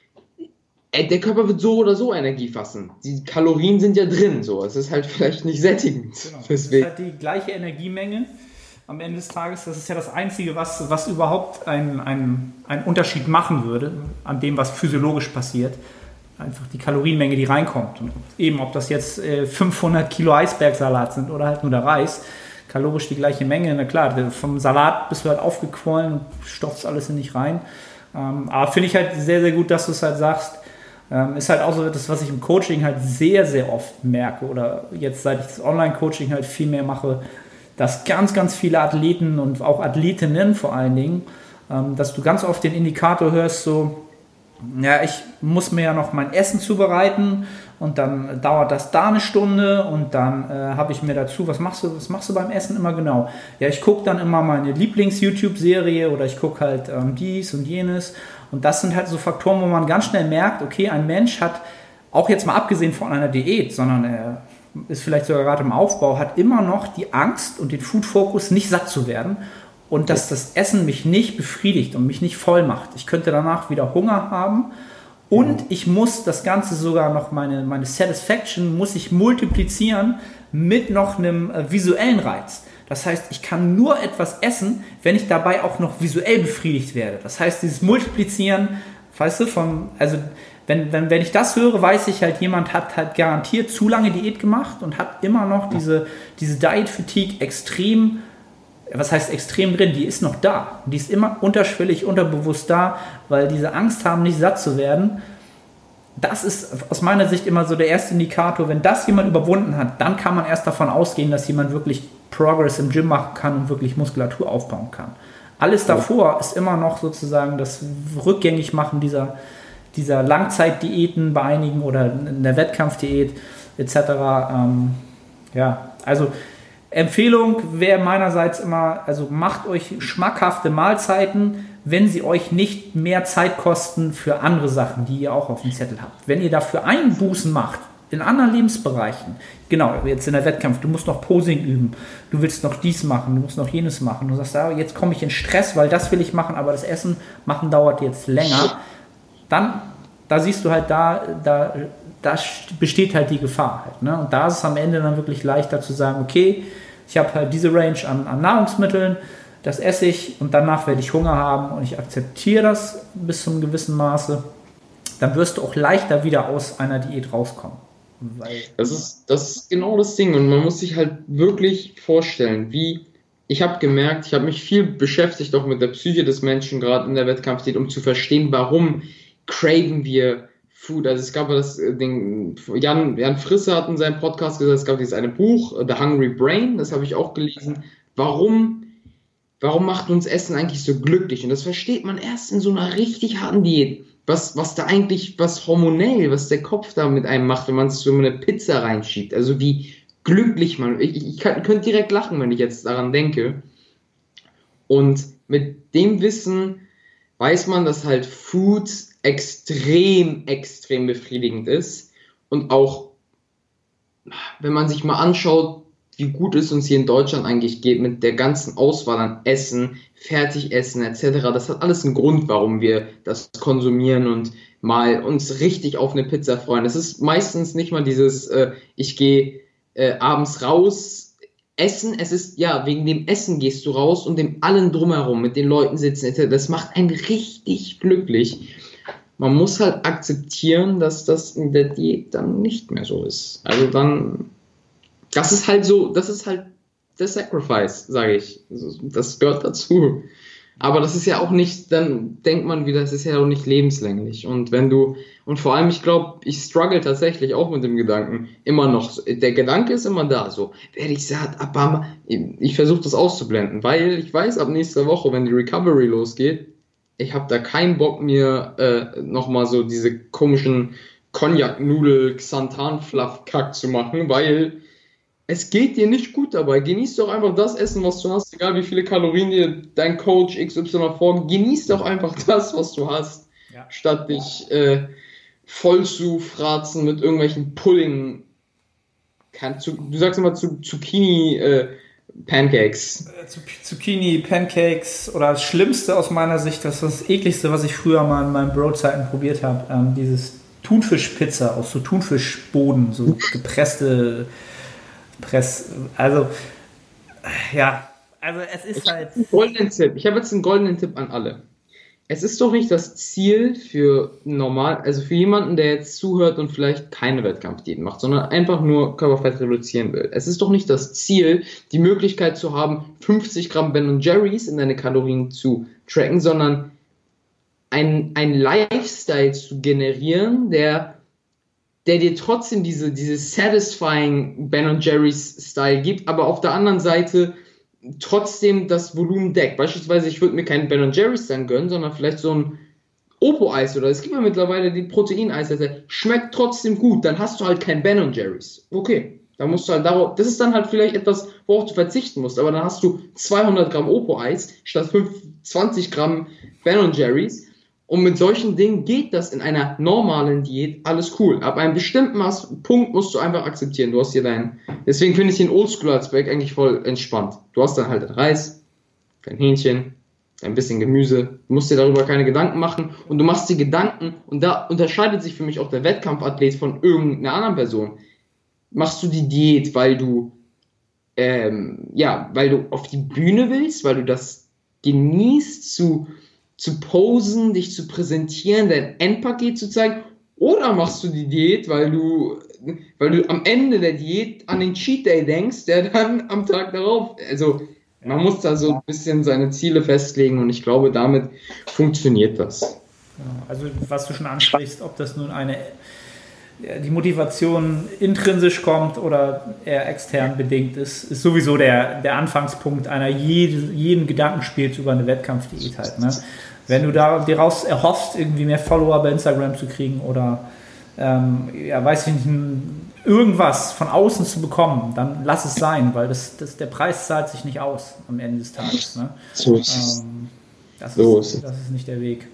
Der Körper wird so oder so Energie fassen. Die Kalorien sind ja drin. So. Es ist halt vielleicht nicht sättigend. Genau. Deswegen. Es ist halt die gleiche Energiemenge. Am Ende des Tages, das ist ja das Einzige, was überhaupt einen Unterschied machen würde an dem, was physiologisch passiert. Einfach die Kalorienmenge, die reinkommt. Und eben, ob das jetzt 500 Kilo Eisbergsalat sind oder halt nur der Reis, kalorisch die gleiche Menge. Na klar, vom Salat bist du halt aufgequollen und stopfst alles in dich rein. Aber finde ich halt sehr, sehr gut, dass du es halt sagst. Ist halt auch so das, was ich im Coaching halt sehr, sehr oft merke. Oder jetzt, seit ich das Online-Coaching halt viel mehr mache, dass ganz, ganz viele Athleten und auch Athletinnen vor allen Dingen, dass du ganz oft den Indikator hörst, so, ja, ich muss mir ja noch mein Essen zubereiten und dann dauert das da eine Stunde und dann habe ich mir dazu, was machst du beim Essen immer genau? Ja, ich gucke dann immer meine Lieblings-YouTube-Serie oder ich gucke halt dies und jenes und das sind halt so Faktoren, wo man ganz schnell merkt, okay, ein Mensch hat, auch jetzt mal abgesehen von einer Diät, sondern er ist vielleicht sogar gerade im Aufbau, hat immer noch die Angst und den Food-Fokus, nicht satt zu werden und dass das Essen mich nicht befriedigt und mich nicht voll macht. Ich könnte danach wieder Hunger haben und ich muss das Ganze sogar noch, meine Satisfaction muss ich multiplizieren mit noch einem visuellen Reiz. Das heißt, ich kann nur etwas essen, wenn ich dabei auch noch visuell befriedigt werde. Das heißt, dieses Multiplizieren, weißt du, wenn ich das höre, weiß ich halt, jemand hat halt garantiert zu lange Diät gemacht und hat immer noch diese Diet-Fatigue extrem, was heißt extrem drin, die ist noch da. Die ist immer unterschwellig, unterbewusst da, weil diese Angst haben, nicht satt zu werden. Das ist aus meiner Sicht immer so der erste Indikator. Wenn das jemand überwunden hat, dann kann man erst davon ausgehen, dass jemand wirklich Progress im Gym machen kann und wirklich Muskulatur aufbauen kann. Alles davor ist immer noch sozusagen das Rückgängigmachen dieser Langzeitdiäten bei einigen oder in der Wettkampfdiät etc. Also Empfehlung wäre meinerseits immer, also macht euch schmackhafte Mahlzeiten, wenn sie euch nicht mehr Zeit kosten für andere Sachen, die ihr auch auf dem Zettel habt. Wenn ihr dafür Einbußen macht, in anderen Lebensbereichen, genau, jetzt in der Wettkampf, du musst noch Posing üben, du willst noch dies machen, du musst noch jenes machen, du sagst, jetzt komme ich in Stress, weil das will ich machen, aber das Essen machen dauert jetzt länger, dann, da siehst du halt, da besteht halt die Gefahr halt, ne? Und da ist es am Ende dann wirklich leichter zu sagen, okay, ich habe halt diese Range an Nahrungsmitteln, das esse ich und danach werde ich Hunger haben und ich akzeptiere das bis zu einem gewissen Maße, dann wirst du auch leichter wieder aus einer Diät rauskommen. Das ist genau das Ding und man muss sich halt wirklich vorstellen, ich habe gemerkt, ich habe mich viel beschäftigt auch mit der Psyche des Menschen, gerade in der Wettkampfdiät, um zu verstehen, warum craven wir Food. Also es gab das Ding, Jan Frisse hat in seinem Podcast gesagt, es gab dieses eine Buch, The Hungry Brain, das habe ich auch gelesen. Warum macht uns Essen eigentlich so glücklich? Und das versteht man erst in so einer richtig harten Diät. Was da eigentlich, was hormonell, was der Kopf da mit einem macht, wenn man sich so eine Pizza reinschiebt. Also wie glücklich man, ich könnte direkt lachen, wenn ich jetzt daran denke. Und mit dem Wissen weiß man, dass halt Food extrem, extrem befriedigend ist. Und auch, wenn man sich mal anschaut, wie gut es uns hier in Deutschland eigentlich geht mit der ganzen Auswahl an Essen, Fertigessen etc. Das hat alles einen Grund, warum wir das konsumieren und mal uns richtig auf eine Pizza freuen. Es ist meistens nicht mal dieses, ich gehe abends raus, essen. Es ist, ja, wegen dem Essen gehst du raus und dem allen drumherum, mit den Leuten sitzen etc. Das macht einen richtig glücklich. Man muss halt akzeptieren, dass das in der Diät dann nicht mehr so ist. Also dann... Das ist halt der Sacrifice, sage ich. Das gehört dazu. Aber das ist ja auch nicht, dann denkt man wieder, das ist ja auch nicht lebenslänglich. Und vor allem, ich glaube, ich struggle tatsächlich auch mit dem Gedanken, immer noch. Der Gedanke ist immer da, so, werde ich satt, aber ich versuche das auszublenden, weil ich weiß, ab nächster Woche, wenn die Recovery losgeht, ich habe da keinen Bock, mir nochmal so diese komischen Cognac-Nudel-Xanthan-Fluff-Kack zu machen, weil es geht dir nicht gut dabei. Genieß doch einfach das Essen, was du hast, egal wie viele Kalorien dir dein Coach XY vorgibt. Genieß doch einfach das, was du hast, statt dich voll zu fratzen mit irgendwelchen Pudding. Du sagst immer Zucchini Pancakes. Zucchini Pancakes oder das Schlimmste aus meiner Sicht, das ist das ekligste, was ich früher mal in meinen Bro-Zeiten probiert habe. Dieses Thunfischpizza aus so Thunfischboden, so gepresste also es ist halt... Ich habe jetzt einen goldenen Tipp an alle. Es ist doch nicht das Ziel für jemanden, der jetzt zuhört und vielleicht keine Wettkampfdiät macht, sondern einfach nur Körperfett reduzieren will. Es ist doch nicht das Ziel, die Möglichkeit zu haben, 50 Gramm Ben & Jerry's in deine Kalorien zu tracken, sondern ein Lifestyle zu generieren, der dir trotzdem diese satisfying Ben & Jerry's Style gibt, aber auf der anderen Seite trotzdem das Volumen deckt. Beispielsweise, ich würde mir keinen Ben & Jerry's dann gönnen, sondern vielleicht so ein Opo-Eis oder es gibt ja mittlerweile die Protein-Eis, schmeckt trotzdem gut, dann hast du halt kein Ben & Jerry's. Okay, da musst du halt das ist dann halt vielleicht etwas, worauf du verzichten musst, aber dann hast du 200 Gramm Opo-Eis statt 20 Gramm Ben & Jerry's. Und mit solchen Dingen geht das in einer normalen Diät alles cool. Ab einem bestimmten Punkt musst du einfach akzeptieren. Du hast hier deswegen finde ich den Oldschool-Aspekt eigentlich voll entspannt. Du hast dann halt dein Reis, dein Hähnchen, ein bisschen Gemüse. Du musst dir darüber keine Gedanken machen. Und du machst dir Gedanken, und da unterscheidet sich für mich auch der Wettkampfathlet von irgendeiner anderen Person. Machst du die Diät, weil du auf die Bühne willst, weil du das genießt, zu posen, dich zu präsentieren, dein Endpaket zu zeigen, oder machst du die Diät, weil du am Ende der Diät an den Cheat Day denkst, der dann am Tag darauf, also man muss da so ein bisschen seine Ziele festlegen und ich glaube, damit funktioniert das. Also was du schon ansprichst, ob das nun die Motivation intrinsisch kommt oder eher extern bedingt ist sowieso der Anfangspunkt einer jeden Gedankenspiels über eine Wettkampfdiät halt. Ne? Wenn du da daraus erhoffst, irgendwie mehr Follower bei Instagram zu kriegen oder weiß ich nicht, irgendwas von außen zu bekommen, dann lass es sein, weil der Preis zahlt sich nicht aus am Ende des Tages. Ne? Das ist nicht der Weg.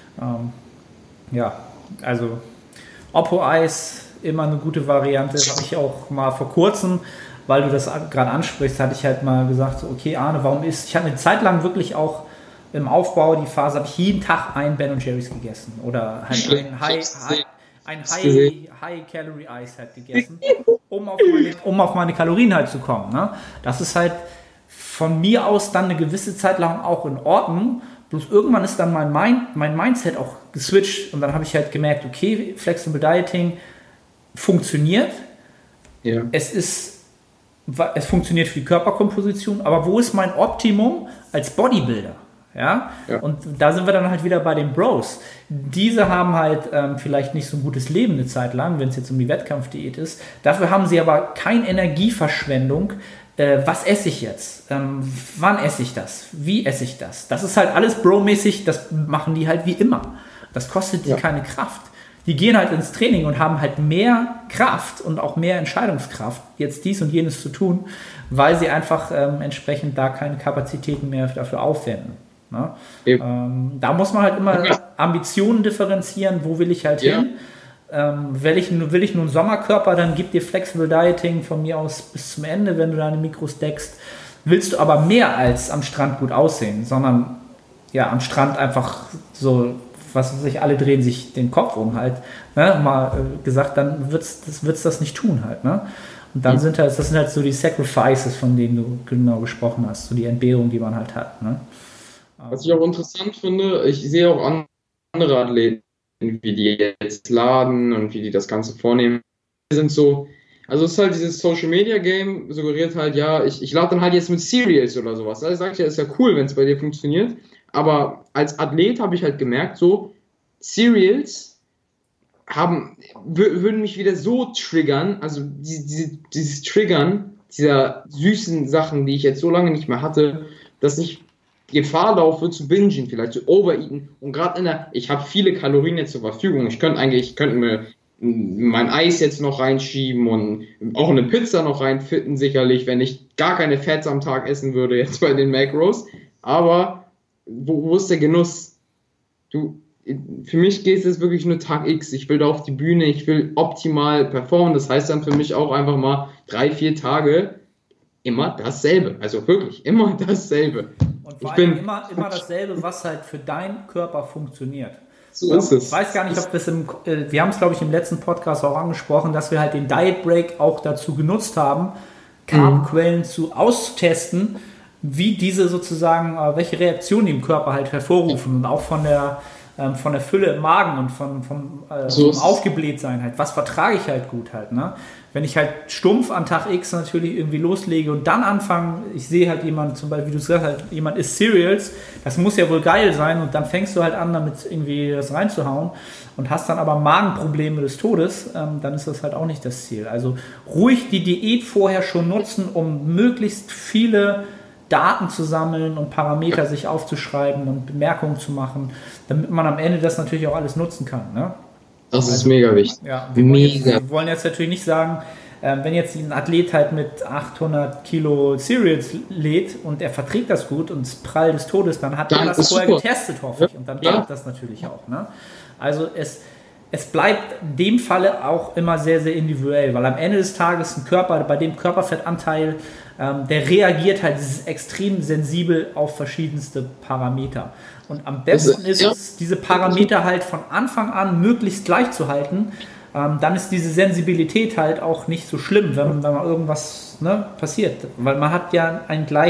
Also Oppo-Eis, immer eine gute Variante. Das habe ich auch mal vor kurzem, weil du das gerade ansprichst, hatte ich halt mal gesagt, so, okay Arne, ich habe eine Zeit lang wirklich auch im Aufbau, die Phase, habe ich jeden Tag ein Ben & Jerry's gegessen oder halt ein High-Calorie-Eis halt gegessen, um auf meine Kalorien halt zu kommen. Ne? Das ist halt von mir aus dann eine gewisse Zeit lang auch in Ordnung. Bloß irgendwann ist dann mein Mindset auch geswitcht und dann habe ich halt gemerkt, okay, Flexible Dieting funktioniert. Ja. Es funktioniert für die Körperkomposition, aber wo ist mein Optimum als Bodybuilder? Ja? Und da sind wir dann halt wieder bei den Bros. Diese haben halt vielleicht nicht so ein gutes Leben eine Zeit lang, wenn es jetzt um die Wettkampfdiät ist. Dafür haben sie aber keine Energieverschwendung. Was esse ich jetzt? Wann esse ich das? Wie esse ich das? Das ist halt alles Bro-mäßig, das machen die halt wie immer. Das kostet die keine Kraft. Die gehen halt ins Training und haben halt mehr Kraft und auch mehr Entscheidungskraft, jetzt dies und jenes zu tun, weil sie einfach entsprechend da keine Kapazitäten mehr dafür aufwenden. Ne? Da muss man halt immer Ambitionen differenzieren, wo will ich halt hin. Will ich nur einen Sommerkörper, dann gib dir Flexible Dieting von mir aus bis zum Ende, wenn du deine Mikros deckst. Willst du aber mehr als am Strand gut aussehen, sondern am Strand einfach so, was weiß ich, alle drehen sich den Kopf um halt, ne? Mal gesagt, dann wird's das nicht tun halt, ne? Und dann sind das sind halt so die Sacrifices, von denen du genau gesprochen hast, so die Entbehrung, die man halt hat, ne? Was ich auch interessant finde, ich sehe auch andere Athleten, wie die jetzt laden und wie die das Ganze vornehmen, sind so, also es ist halt dieses Social Media Game, suggeriert halt, ich lade dann halt jetzt mit Cereals oder sowas. Also ich sage ja, ist ja cool, wenn es bei dir funktioniert, aber als Athlet habe ich halt gemerkt, so Cereals würden mich wieder so triggern, also dieses Triggern dieser süßen Sachen, die ich jetzt so lange nicht mehr hatte, dass ich Gefahr laufe zu bingen, vielleicht zu overeaten. Und gerade ich habe viele Kalorien jetzt zur Verfügung. Ich könnte mir mein Eis jetzt noch reinschieben und auch eine Pizza noch reinfitten, sicherlich, wenn ich gar keine Fats am Tag essen würde, jetzt bei den Macros. Aber wo ist der Genuss? Für mich geht es wirklich nur Tag X. Ich will da auf die Bühne, ich will optimal performen. Das heißt dann für mich auch einfach mal 3-4 Tage immer dasselbe. Also wirklich immer dasselbe. Und vor allem immer dasselbe, was halt für deinen Körper funktioniert. So ist es. Ich weiß gar nicht, ob das wir haben es, glaube ich, im letzten Podcast auch angesprochen, dass wir halt den Diet Break auch dazu genutzt haben, Carb-Quellen austesten, wie diese sozusagen, welche Reaktionen die im Körper halt hervorrufen und auch von der Fülle im Magen und vom Aufgeblähtsein halt. Was vertrage ich halt gut halt, ne? Wenn ich halt stumpf an Tag X natürlich irgendwie loslege und dann anfange, ich sehe halt jemand, zum Beispiel, wie du es gesagt hast, jemand isst Cereals, das muss ja wohl geil sein und dann fängst du halt an, damit irgendwie das reinzuhauen und hast dann aber Magenprobleme des Todes, dann ist das halt auch nicht das Ziel. Also ruhig die Diät vorher schon nutzen, um möglichst viele Daten zu sammeln und Parameter sich aufzuschreiben und Bemerkungen zu machen, damit man am Ende das natürlich auch alles nutzen kann, ne? Das ist mega wichtig. Ja, wir wollen jetzt natürlich nicht sagen, wenn jetzt ein Athlet halt mit 800 Kilo Cereals lädt und er verträgt das gut und es prall des Todes, dann hat er das vorher getestet, hoffe ich. Und dann klappt das natürlich auch. Ne? Also es bleibt in dem Falle auch immer sehr, sehr individuell, weil am Ende des Tages ein Körper, bei dem Körperfettanteil, der reagiert halt extrem sensibel auf verschiedenste Parameter. Und am besten ist es, diese Parameter halt von Anfang an möglichst gleich zu halten. Dann ist diese Sensibilität halt auch nicht so schlimm, wenn mal irgendwas passiert. Weil man hat ja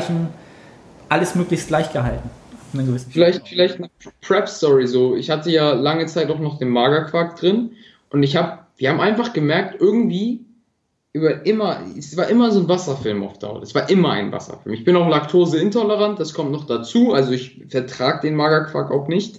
alles möglichst gleich gehalten. Vielleicht eine Prep-Story so. Ich hatte ja lange Zeit auch noch den Magerquark drin und wir haben einfach gemerkt, irgendwie es war immer so ein Wasserfilm auf Dauer. Es war immer ein Wasserfilm. Ich bin auch laktoseintolerant, das kommt noch dazu. Also ich vertrage den Magerquark auch nicht,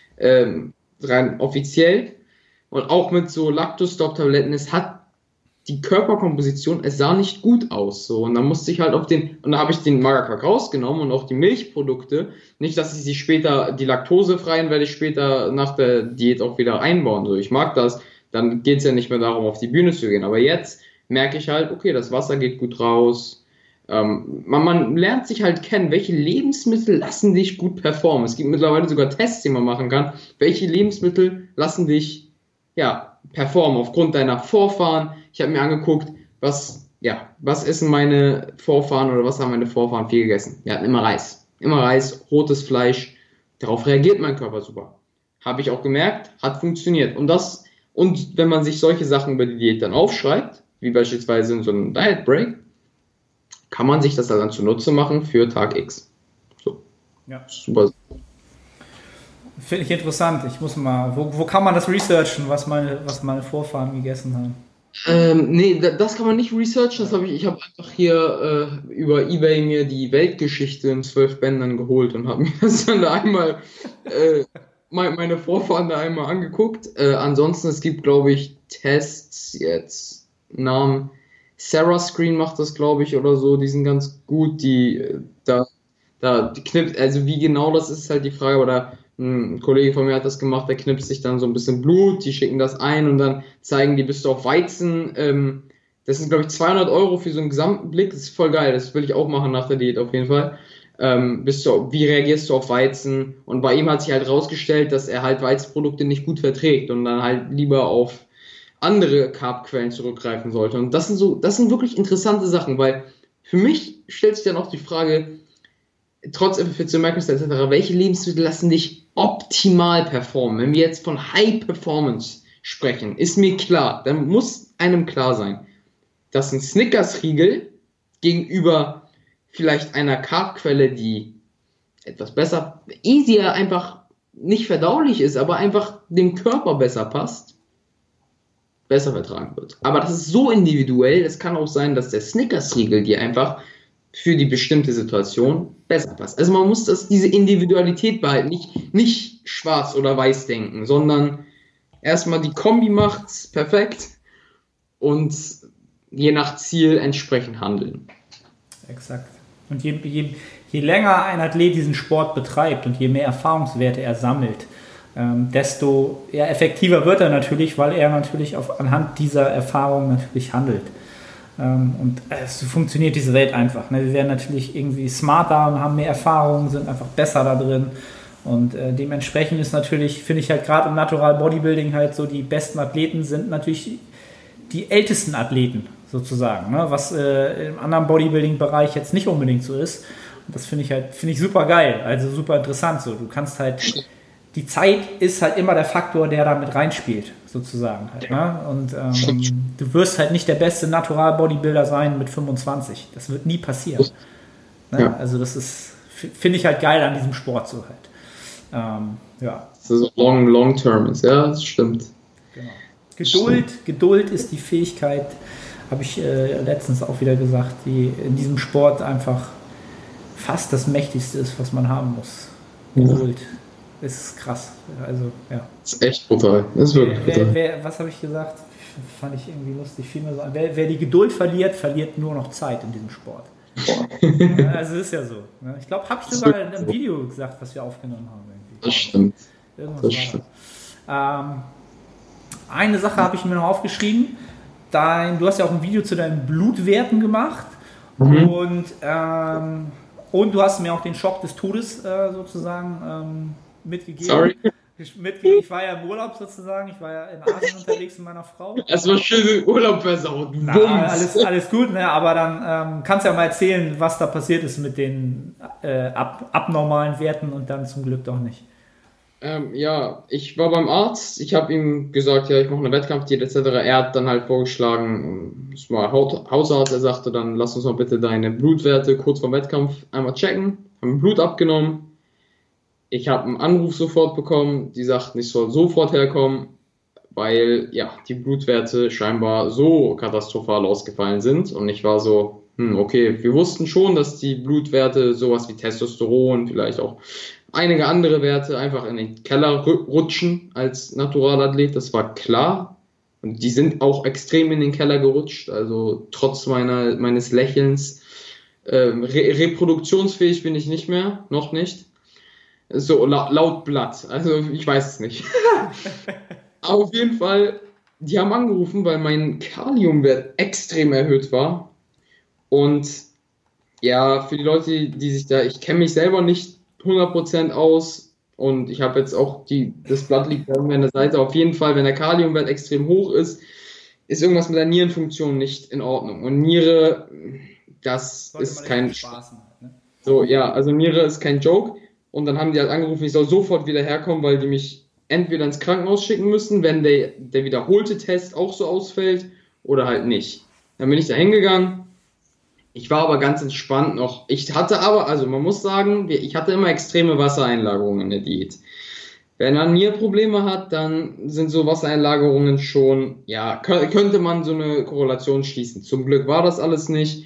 rein offiziell. Und auch mit so Lactostop-Tabletten, es hat die Körperkomposition, es sah nicht gut aus. So. Und dann musste ich halt und dann habe ich den Magerquark rausgenommen und auch die Milchprodukte. Nicht, dass ich die laktosefreien werde ich später nach der Diät auch wieder einbauen. So. Ich mag das, dann geht es ja nicht mehr darum, auf die Bühne zu gehen. Aber jetzt merke ich halt, okay, das Wasser geht gut raus. Man lernt sich halt kennen, welche Lebensmittel lassen dich gut performen. Es gibt mittlerweile sogar Tests, die man machen kann. Welche Lebensmittel lassen dich performen aufgrund deiner Vorfahren. Ich habe mir angeguckt, was essen meine Vorfahren oder was haben meine Vorfahren viel gegessen. Wir hatten immer Reis. Immer Reis, rotes Fleisch. Darauf reagiert mein Körper super. Habe ich auch gemerkt, hat funktioniert. Und wenn man sich solche Sachen über die Diät dann aufschreibt, wie beispielsweise in so einem Diet Break, kann man sich das dann zunutze machen für Tag X. So. Ja. Super. Finde ich interessant. Ich muss mal, wo kann man das researchen, was meine Vorfahren gegessen haben? Nee, das kann man nicht researchen. Ich habe einfach hier über eBay mir die Weltgeschichte in 12 Bändern geholt und habe mir das dann da einmal meine Vorfahren da einmal angeguckt. Ansonsten, es gibt, glaube ich, Tests jetzt. Namen Sarah Screen macht das, glaube ich, oder so. Die sind ganz gut. Die knippt, also wie genau das ist halt die Frage. Oder ein Kollege von mir hat das gemacht, der knipst sich dann so ein bisschen Blut, die schicken das ein und dann zeigen die, bist du auf Weizen. Das sind, glaube ich, 200 € für so einen gesamten Blick. Das ist voll geil. Das will ich auch machen nach der Diät auf jeden Fall. Wie reagierst du auf Weizen? Und bei ihm hat sich halt rausgestellt, dass er halt Weizenprodukte nicht gut verträgt und dann halt lieber auf andere Carb-Quellen zurückgreifen sollte. Und das sind wirklich interessante Sachen, weil für mich stellt sich dann auch die Frage, trotz Effizienz, etc., welche Lebensmittel lassen dich optimal performen? Wenn wir jetzt von High Performance sprechen, ist mir klar, dann muss einem klar sein, dass ein Snickers-Riegel gegenüber vielleicht einer Carb-Quelle, die etwas besser, easier einfach nicht verdaulich ist, aber einfach dem Körper besser passt, besser vertragen wird. Aber das ist so individuell, es kann auch sein, dass der Snickers-Riegel dir einfach für die bestimmte Situation besser passt. Also man muss diese Individualität behalten, nicht schwarz oder weiß denken, sondern erstmal die Kombi macht's perfekt und je nach Ziel entsprechend handeln. Exakt. Und je länger ein Athlet diesen Sport betreibt und je mehr Erfahrungswerte er sammelt, desto effektiver wird er natürlich, weil er natürlich anhand dieser Erfahrung natürlich handelt. Und so funktioniert diese Welt einfach. Ne? Wir werden natürlich irgendwie smarter und haben mehr Erfahrung, sind einfach besser da drin. Und dementsprechend ist natürlich, finde ich halt gerade im Natural Bodybuilding halt so, die besten Athleten sind natürlich die ältesten Athleten sozusagen, ne? Was im anderen Bodybuilding-Bereich jetzt nicht unbedingt so ist. Und das finde ich super geil, also super interessant so. Du kannst halt, die Zeit ist halt immer der Faktor, der da mit reinspielt, sozusagen halt, ne? Und du wirst halt nicht der beste Natural Bodybuilder sein mit 25. Das wird nie passieren. Ne? Ja. Also das ist, finde ich halt geil an diesem Sport so halt. Ja. Das ist long term ist, ja, das stimmt. Genau. Geduld ist die Fähigkeit, habe ich letztens auch wieder gesagt, die in diesem Sport einfach fast das Mächtigste ist, was man haben muss. Geduld. Ist krass. Also, ja. Das ist echt brutal. Das ist wirklich brutal. Was habe ich gesagt? Fand ich irgendwie lustig. Vielmehr so, wer die Geduld verliert, verliert nur noch Zeit in diesem Sport. Ja, also ist ja so. Ne? Ich glaube, habe ich sogar in einem Video gesagt, was wir aufgenommen haben. Irgendwie. Das stimmt. Das stimmt. Eine Sache habe ich mir noch aufgeschrieben. Du hast ja auch ein Video zu deinen Blutwerten gemacht. Und du hast mir auch den Schock des Todes sozusagen mitgegeben. Sorry. Ich war ja im Urlaub sozusagen. Ich war ja in Asien unterwegs mit meiner Frau. Es war schön Urlaub versaut. Alles gut, ne? Aber dann kannst du ja mal erzählen, was da passiert ist mit den abnormalen Werten und dann zum Glück doch nicht. Ja, ich war beim Arzt, ich habe ihm gesagt, ja, ich mache eine Wettkampfdiät etc. Er hat dann halt vorgeschlagen, das war Hausarzt, er sagte dann, lass uns mal bitte deine Blutwerte kurz vor dem Wettkampf einmal checken, haben Blut abgenommen, ich habe einen Anruf sofort bekommen, die sagten, ich soll sofort herkommen, weil ja, die Blutwerte scheinbar so katastrophal ausgefallen sind und ich war so, okay, wir wussten schon, dass die Blutwerte sowas wie Testosteron, vielleicht auch einige andere Werte einfach in den Keller rutschen als Naturalathlet, das war klar. Und die sind auch extrem in den Keller gerutscht, also trotz meines Lächelns. Reproduktionsfähig bin ich nicht mehr, noch nicht. So, laut Blatt, also ich weiß es nicht. Aber auf jeden Fall, die haben angerufen, weil mein Kaliumwert extrem erhöht war. Und ja, für die Leute, die sich da, ich kenne mich selber nicht 100% aus und ich habe jetzt auch das Blatt liegt bei mir an der Seite. Auf jeden Fall, wenn der Kaliumwert extrem hoch ist irgendwas mit der Nierenfunktion nicht in Ordnung. Und Niere, das ist kein Spaß. Ne? So, ja, also Niere ist kein Joke. Und dann haben die halt angerufen, ich soll sofort wieder herkommen, weil die mich entweder ins Krankenhaus schicken müssen, wenn der wiederholte Test auch so ausfällt, oder halt nicht. Dann bin ich da hingegangen. Ich war aber ganz entspannt noch. Also man muss sagen, ich hatte immer extreme Wassereinlagerungen in der Diät. Wenn man Nierenprobleme hat, dann sind so Wassereinlagerungen schon, ja, könnte man so eine Korrelation schließen. Zum Glück war das alles nicht.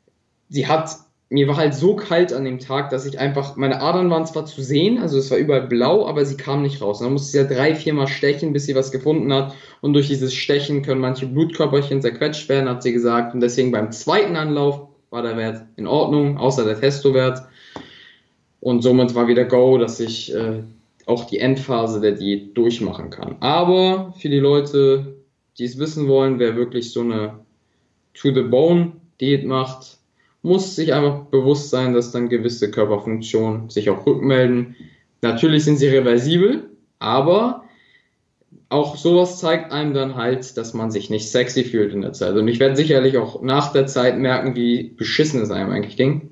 Mir war halt so kalt an dem Tag, dass meine Adern waren zwar zu sehen, also es war überall blau, aber sie kam nicht raus. Und dann musste sie ja 3-4 Mal stechen, bis sie was gefunden hat. Und durch dieses Stechen können manche Blutkörperchen zerquetscht werden, hat sie gesagt. Und deswegen beim zweiten Anlauf war der Wert in Ordnung, außer der Testowert. Und somit war wieder Go, dass ich auch die Endphase der Diät durchmachen kann. Aber für die Leute, die es wissen wollen, wer wirklich so eine To-the-Bone-Diät macht, muss sich einfach bewusst sein, dass dann gewisse Körperfunktionen sich auch rückmelden. Natürlich sind sie reversibel, aber auch sowas zeigt einem dann halt, dass man sich nicht sexy fühlt in der Zeit. Und ich werde sicherlich auch nach der Zeit merken, wie beschissen es einem eigentlich ging.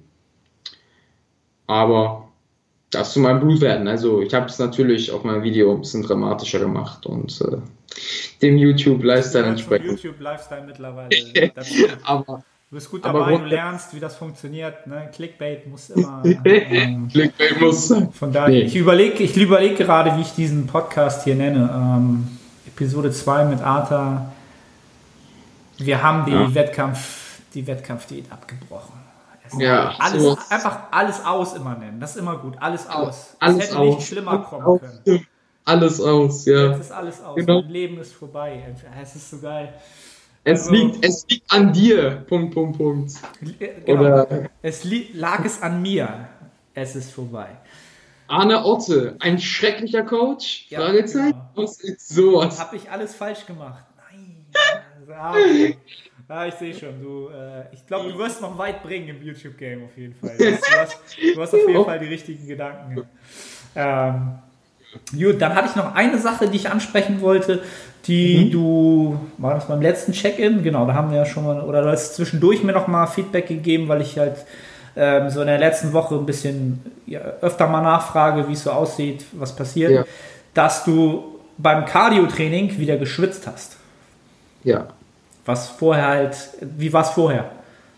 Aber das zu meinen Blutwerten. Also ich habe es natürlich auf meinem Video ein bisschen dramatischer gemacht und dem YouTube-Lifestyle entsprechend. YouTube-Lifestyle mittlerweile. Aber du bist gut dabei, du lernst, wie das funktioniert. Ne? Clickbait muss immer. Clickbait muss. Von daher, nee. Ich überlege gerade, wie ich diesen Podcast hier nenne. Episode 2 mit Arta. Wir haben die Wettkampfdiät abgebrochen. Ja, Einfach alles aus immer nennen. Das ist immer gut. Alles aus. Alles es hätte aus. nicht schlimmer kommen können. Alles aus, ja. Jetzt ist alles aus. Genau. Mein Leben ist vorbei. Es ist so geil. Es liegt an dir. Punkt. Genau. Oder Lag es an mir. Es ist vorbei. Arne Otte, ein schrecklicher Coach? Ja, Fragezeichen? genau. Was ist sowas? Habe ich alles falsch gemacht? Nein. Ja, ich sehe schon. Ich glaube, du wirst noch weit bringen im YouTube-Game auf jeden Fall. Du hast auf jeden Fall die richtigen Gedanken. Gut, dann hatte ich noch eine Sache, die ich ansprechen wollte, war das beim letzten Check-in? Genau, da haben wir ja schon mal, oder du hast zwischendurch mir noch mal Feedback gegeben, weil ich halt so in der letzten Woche ein bisschen öfter mal nachfrage, wie es so aussieht, was passiert, dass du beim Cardio-Training wieder geschwitzt hast. Ja. Wie war es vorher?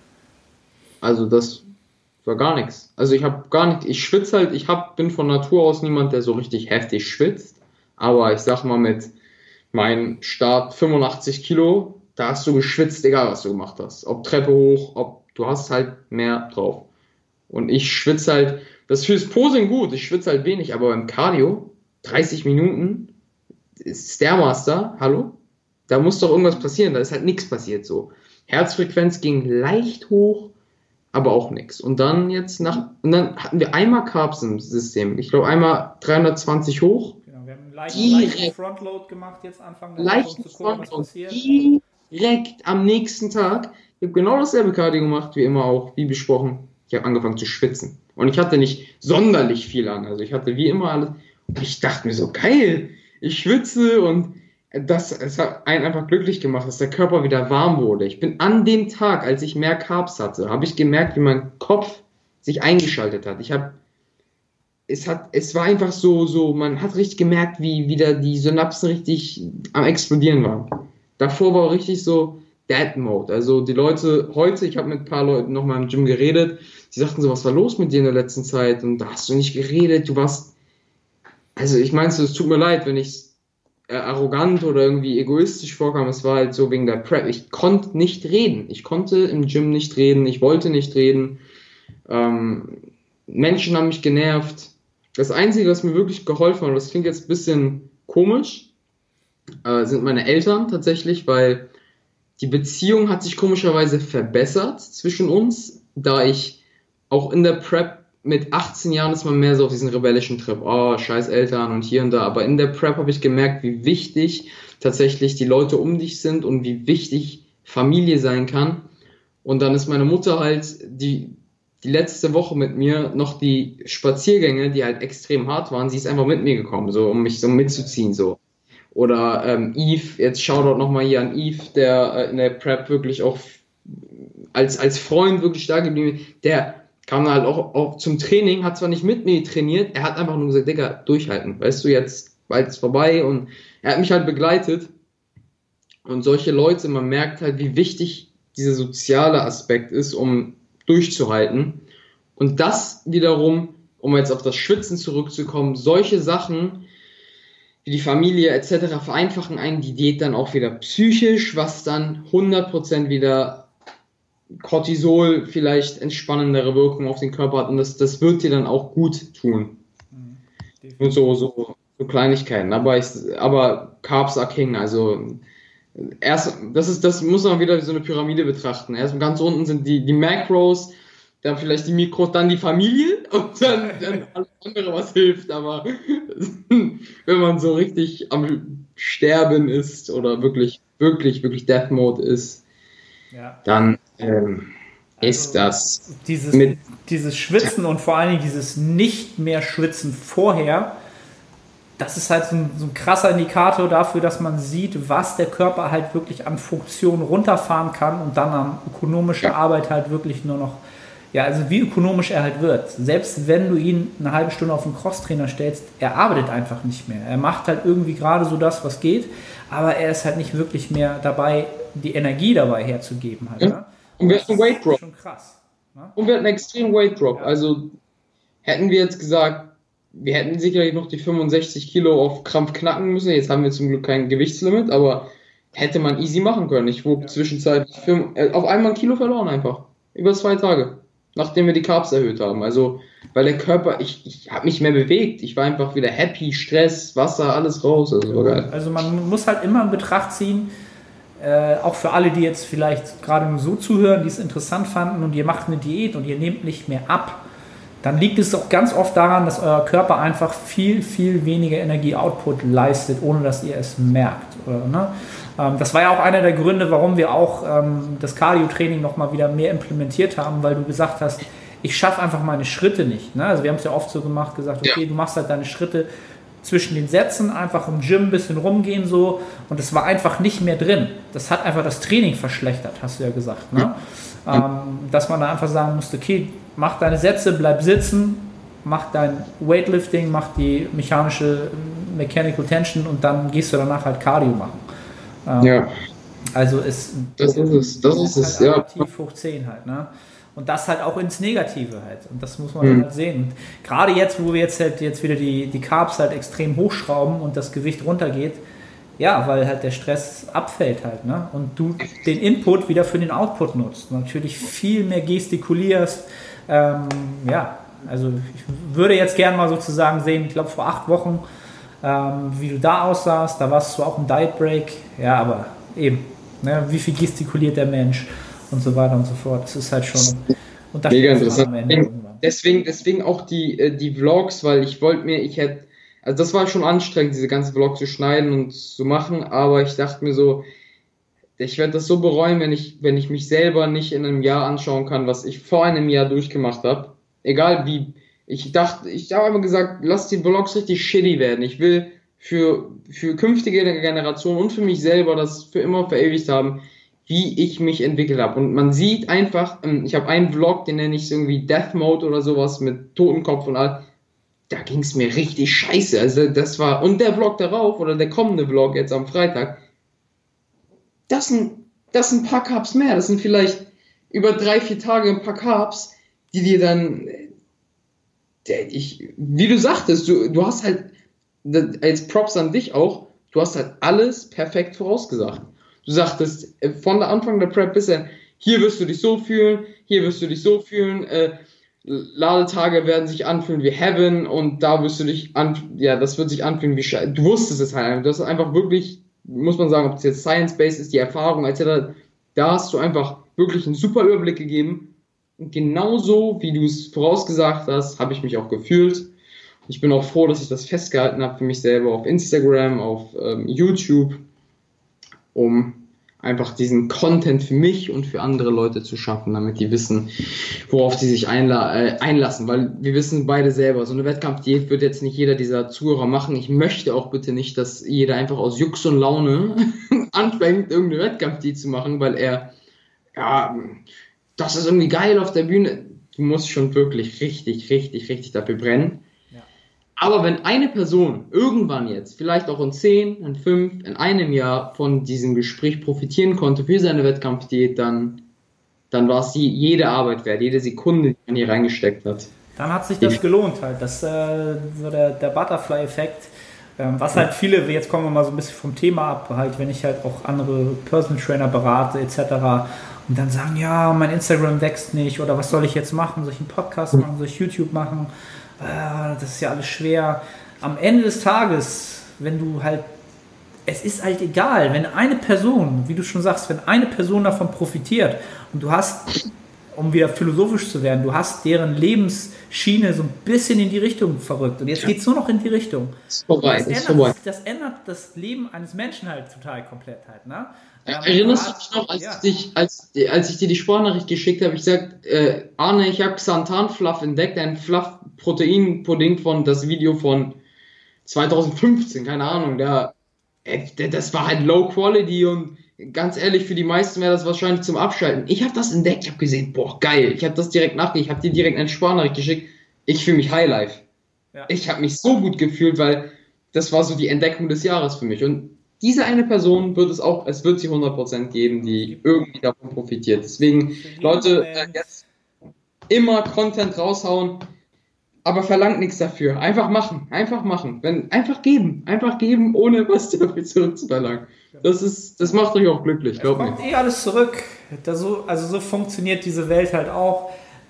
Also das war gar nichts. Also ich schwitze halt, bin von Natur aus niemand, der so richtig heftig schwitzt, aber ich sag mal mit meinem Start 85 Kilo, da hast du geschwitzt, egal was du gemacht hast. Ob Treppe hoch, du hast halt mehr drauf. Und ich schwitze halt, das fürs Posing gut, ich schwitze halt wenig, aber beim Cardio, 30 Minuten, Stairmaster, hallo? Da muss doch irgendwas passieren, da ist halt nichts passiert so. Herzfrequenz ging leicht hoch, aber auch nichts. Und dann hatten wir einmal Carbs im System. Ich glaube einmal 320 hoch. Genau, wir haben einen leichten Frontload gemacht jetzt Anfang der Woche, um zu gucken, was passiert. Direkt am nächsten Tag. Ich habe genau dasselbe Cardio gemacht, wie immer auch, wie besprochen. Ich habe angefangen zu schwitzen. Und ich hatte nicht sonderlich viel an. Also ich hatte wie immer alles. Und ich dachte mir so, geil, ich schwitze und es hat einen einfach glücklich gemacht, dass der Körper wieder warm wurde. Ich bin an dem Tag, als ich mehr Carbs hatte, habe ich gemerkt, wie mein Kopf sich eingeschaltet hat. Es war einfach so, man hat richtig gemerkt, wie wieder die Synapsen richtig am explodieren waren. Davor war richtig so Dead Mode. Also die Leute heute, ich habe mit ein paar Leuten noch mal im Gym geredet, die sagten so, was war los mit dir in der letzten Zeit? Und da hast du nicht geredet, also ich meine, es tut mir leid, wenn ich arrogant oder irgendwie egoistisch vorkam, es war halt so wegen der Prep. Ich konnte nicht reden. Ich konnte im Gym nicht reden. Ich wollte nicht reden. Menschen haben mich genervt. Das Einzige, was mir wirklich geholfen hat, und das klingt jetzt ein bisschen komisch, sind meine Eltern tatsächlich, weil die Beziehung hat sich komischerweise verbessert zwischen uns, da ich auch in der Prep mit 18 Jahren ist man mehr so auf diesen rebellischen Trip, oh, scheiß Eltern und hier und da, aber in der Prep habe ich gemerkt, wie wichtig tatsächlich die Leute um dich sind und wie wichtig Familie sein kann. Und dann ist meine Mutter halt die letzte Woche mit mir noch die Spaziergänge, die halt extrem hart waren, sie ist einfach mit mir gekommen, so um mich so mitzuziehen, so. Oder Yves, jetzt Shoutout nochmal hier an Yves, der in der Prep wirklich auch als Freund wirklich da geblieben ist, der kam dann halt auch zum Training, hat zwar nicht mit mir trainiert, er hat einfach nur gesagt, Digga, durchhalten, weißt du, jetzt bald ist vorbei, und er hat mich halt begleitet. Und solche Leute, man merkt halt, wie wichtig dieser soziale Aspekt ist, um durchzuhalten. Und das wiederum, um jetzt auf das Schwitzen zurückzukommen, solche Sachen wie die Familie etc. vereinfachen einen die Diät dann auch wieder psychisch, was dann 100% wieder Cortisol vielleicht entspannendere Wirkung auf den Körper hat, und das wird dir dann auch gut tun. Und so Kleinigkeiten, aber Carbs are king, also das muss man wieder wie so eine Pyramide betrachten. Erst ganz unten sind die Macros, dann vielleicht die Mikros, dann die Familie und dann alles andere, was hilft, aber wenn man so richtig am Sterben ist oder wirklich Death Mode ist, dann ist das dieses Schwitzen und vor allen Dingen dieses nicht mehr Schwitzen vorher, das ist halt so ein krasser Indikator dafür, dass man sieht, was der Körper halt wirklich an Funktionen runterfahren kann und dann an ökonomischer Arbeit halt wirklich nur noch, also wie ökonomisch er halt wird. Selbst wenn du ihn eine halbe Stunde auf den Crosstrainer stellst, er arbeitet einfach nicht mehr. Er macht halt irgendwie gerade so das, was geht, aber er ist halt nicht wirklich mehr dabei, die Energie dabei herzugeben. Halt, ne? Und wir hatten einen Weight Drop. Schon krass. Ne? Und wir hatten einen extremen Weight Drop. Ja. Also hätten wir jetzt gesagt, wir hätten sicherlich noch die 65 Kilo auf Krampf knacken müssen. Jetzt haben wir zum Glück kein Gewichtslimit, aber hätte man easy machen können. Ich wog zwischenzeitlich auf einmal ein Kilo verloren einfach. Über 2 Tage. nachdem wir die Carbs erhöht haben. Also, weil der Körper, ich habe mich mehr bewegt. Ich war einfach wieder happy, Stress, Wasser, alles raus. Also, war geil. Also man muss halt immer in Betracht ziehen, auch für alle, die jetzt vielleicht gerade nur so zuhören, die es interessant fanden und ihr macht eine Diät und ihr nehmt nicht mehr ab, dann liegt es auch ganz oft daran, dass euer Körper einfach viel, viel weniger Energie-Output leistet, ohne dass ihr es merkt. Oder, ne? Das war ja auch einer der Gründe, warum wir auch das Cardio-Training nochmal wieder mehr implementiert haben, weil du gesagt hast, ich schaffe einfach meine Schritte nicht. Ne? Also wir haben es ja oft so gemacht, gesagt, okay, du machst halt deine Schritte zwischen den Sätzen, einfach im Gym ein bisschen rumgehen so und es war einfach nicht mehr drin. Das hat einfach das Training verschlechtert, hast du ja gesagt. Ne? Dass man da einfach sagen musste, okay, mach deine Sätze, bleib sitzen, mach dein Weightlifting, mach die Mechanical Tension und dann gehst du danach halt Cardio machen. Ja. Also das ist es, halt adaptiv hoch 10 halt, ne? Und das halt auch ins Negative halt. Und das muss man dann halt sehen. Und gerade jetzt, wo wir jetzt wieder die Carbs halt extrem hochschrauben und das Gewicht runtergeht, ja, weil halt der Stress abfällt halt, ne? Und du den Input wieder für den Output nutzt. Natürlich viel mehr gestikulierst. Ja, also ich würde jetzt gerne mal sozusagen sehen, ich glaube vor 8 Wochen, wie du da aussahst. Da warst du auch im Diet Break. Ja, aber eben, ne? Wie viel gestikuliert der Mensch? Und so weiter und so fort. Das ist halt schon mega interessant. Deswegen auch die Vlogs, weil also das war schon anstrengend, diese ganzen Vlogs zu schneiden und zu machen, aber ich dachte mir so, ich werde das so bereuen, wenn ich mich selber nicht in einem Jahr anschauen kann, was ich vor einem Jahr durchgemacht habe. Egal wie. Ich habe immer gesagt, lass die Vlogs richtig shitty werden. Ich will für künftige Generationen und für mich selber das für immer verewigt haben, wie ich mich entwickelt habe. Und man sieht einfach, ich habe einen Vlog, den nenne ich irgendwie Death Mode oder sowas mit Totenkopf und all. Da ging es mir richtig scheiße. Also das war, und der Vlog darauf, oder der kommende Vlog jetzt am Freitag, das sind ein paar Carbs mehr. Das sind vielleicht über 3-4 Tage ein paar Carbs, die dir dann, wie du sagtest, du hast halt, als Props an dich auch, du hast halt alles perfekt vorausgesagt. Du sagtest, von der Anfang der Prep bis hier wirst du dich so fühlen, hier wirst du dich so fühlen, Ladetage werden sich anfühlen wie Heaven und da wirst du dich das wird sich anfühlen wie Scheiße. Du wusstest es halt, das ist einfach wirklich, muss man sagen, ob es jetzt Science-Based ist, die Erfahrung etc., da hast du einfach wirklich einen super Überblick gegeben und genauso, wie du es vorausgesagt hast, habe ich mich auch gefühlt. Ich bin auch froh, dass ich das festgehalten habe für mich selber auf Instagram, auf YouTube, um einfach diesen Content für mich und für andere Leute zu schaffen, damit die wissen, worauf die sich einlassen, weil wir wissen beide selber, so eine Wettkampfdiät wird jetzt nicht jeder dieser Zuhörer machen. Ich möchte auch bitte nicht, dass jeder einfach aus Jux und Laune anfängt, irgendeine Wettkampfdiät zu machen, weil das ist irgendwie geil auf der Bühne. Du musst schon wirklich richtig, richtig, richtig dafür brennen. Aber wenn eine Person irgendwann jetzt, vielleicht auch in 10, in 5, in einem Jahr von diesem Gespräch profitieren konnte für seine Wettkampfdiät, dann war es jede Arbeit wert, jede Sekunde, die man hier reingesteckt hat. Dann hat sich das gelohnt halt. Das so der Butterfly-Effekt, was halt viele, jetzt kommen wir mal so ein bisschen vom Thema ab, halt, wenn ich halt auch andere Personal Trainer berate etc. und dann sagen, ja, mein Instagram wächst nicht oder was soll ich jetzt machen? Soll ich einen Podcast machen? Soll ich YouTube machen? Das ist ja alles schwer. Am Ende des Tages, wenn du halt, es ist halt egal, wenn eine Person, wie du schon sagst, wenn eine Person davon profitiert und du hast, um wieder philosophisch zu werden, du hast deren Lebensschiene so ein bisschen in die Richtung verrückt und jetzt geht es nur noch in die Richtung. Ist vorbei, das ändert das Leben eines Menschen halt total komplett halt, ne? Erinnerst du dich noch, als ich dir die Sprachnachricht geschickt habe, ich sag, Arne, ich habe Xanthan-Fluff entdeckt, ein Fluff-Protein-Pudding von das Video von 2015, keine Ahnung, das war halt Low Quality und ganz ehrlich, für die meisten wäre das wahrscheinlich zum Abschalten. Ich habe das entdeckt, ich habe gesehen, boah, geil, ich habe das direkt ich habe dir direkt eine Sprachnachricht geschickt, ich fühle mich Highlife. Ja. Ich habe mich so gut gefühlt, weil das war so die Entdeckung des Jahres für mich und diese eine Person es wird sie 100% geben, die irgendwie davon profitiert. Deswegen, Leute, jetzt immer Content raushauen, aber verlangt nichts dafür. Einfach machen. Einfach geben, ohne was dafür zurückzuverlangen. Das macht euch auch glücklich, glaubt mir. Kommt alles zurück. So funktioniert diese Welt halt auch.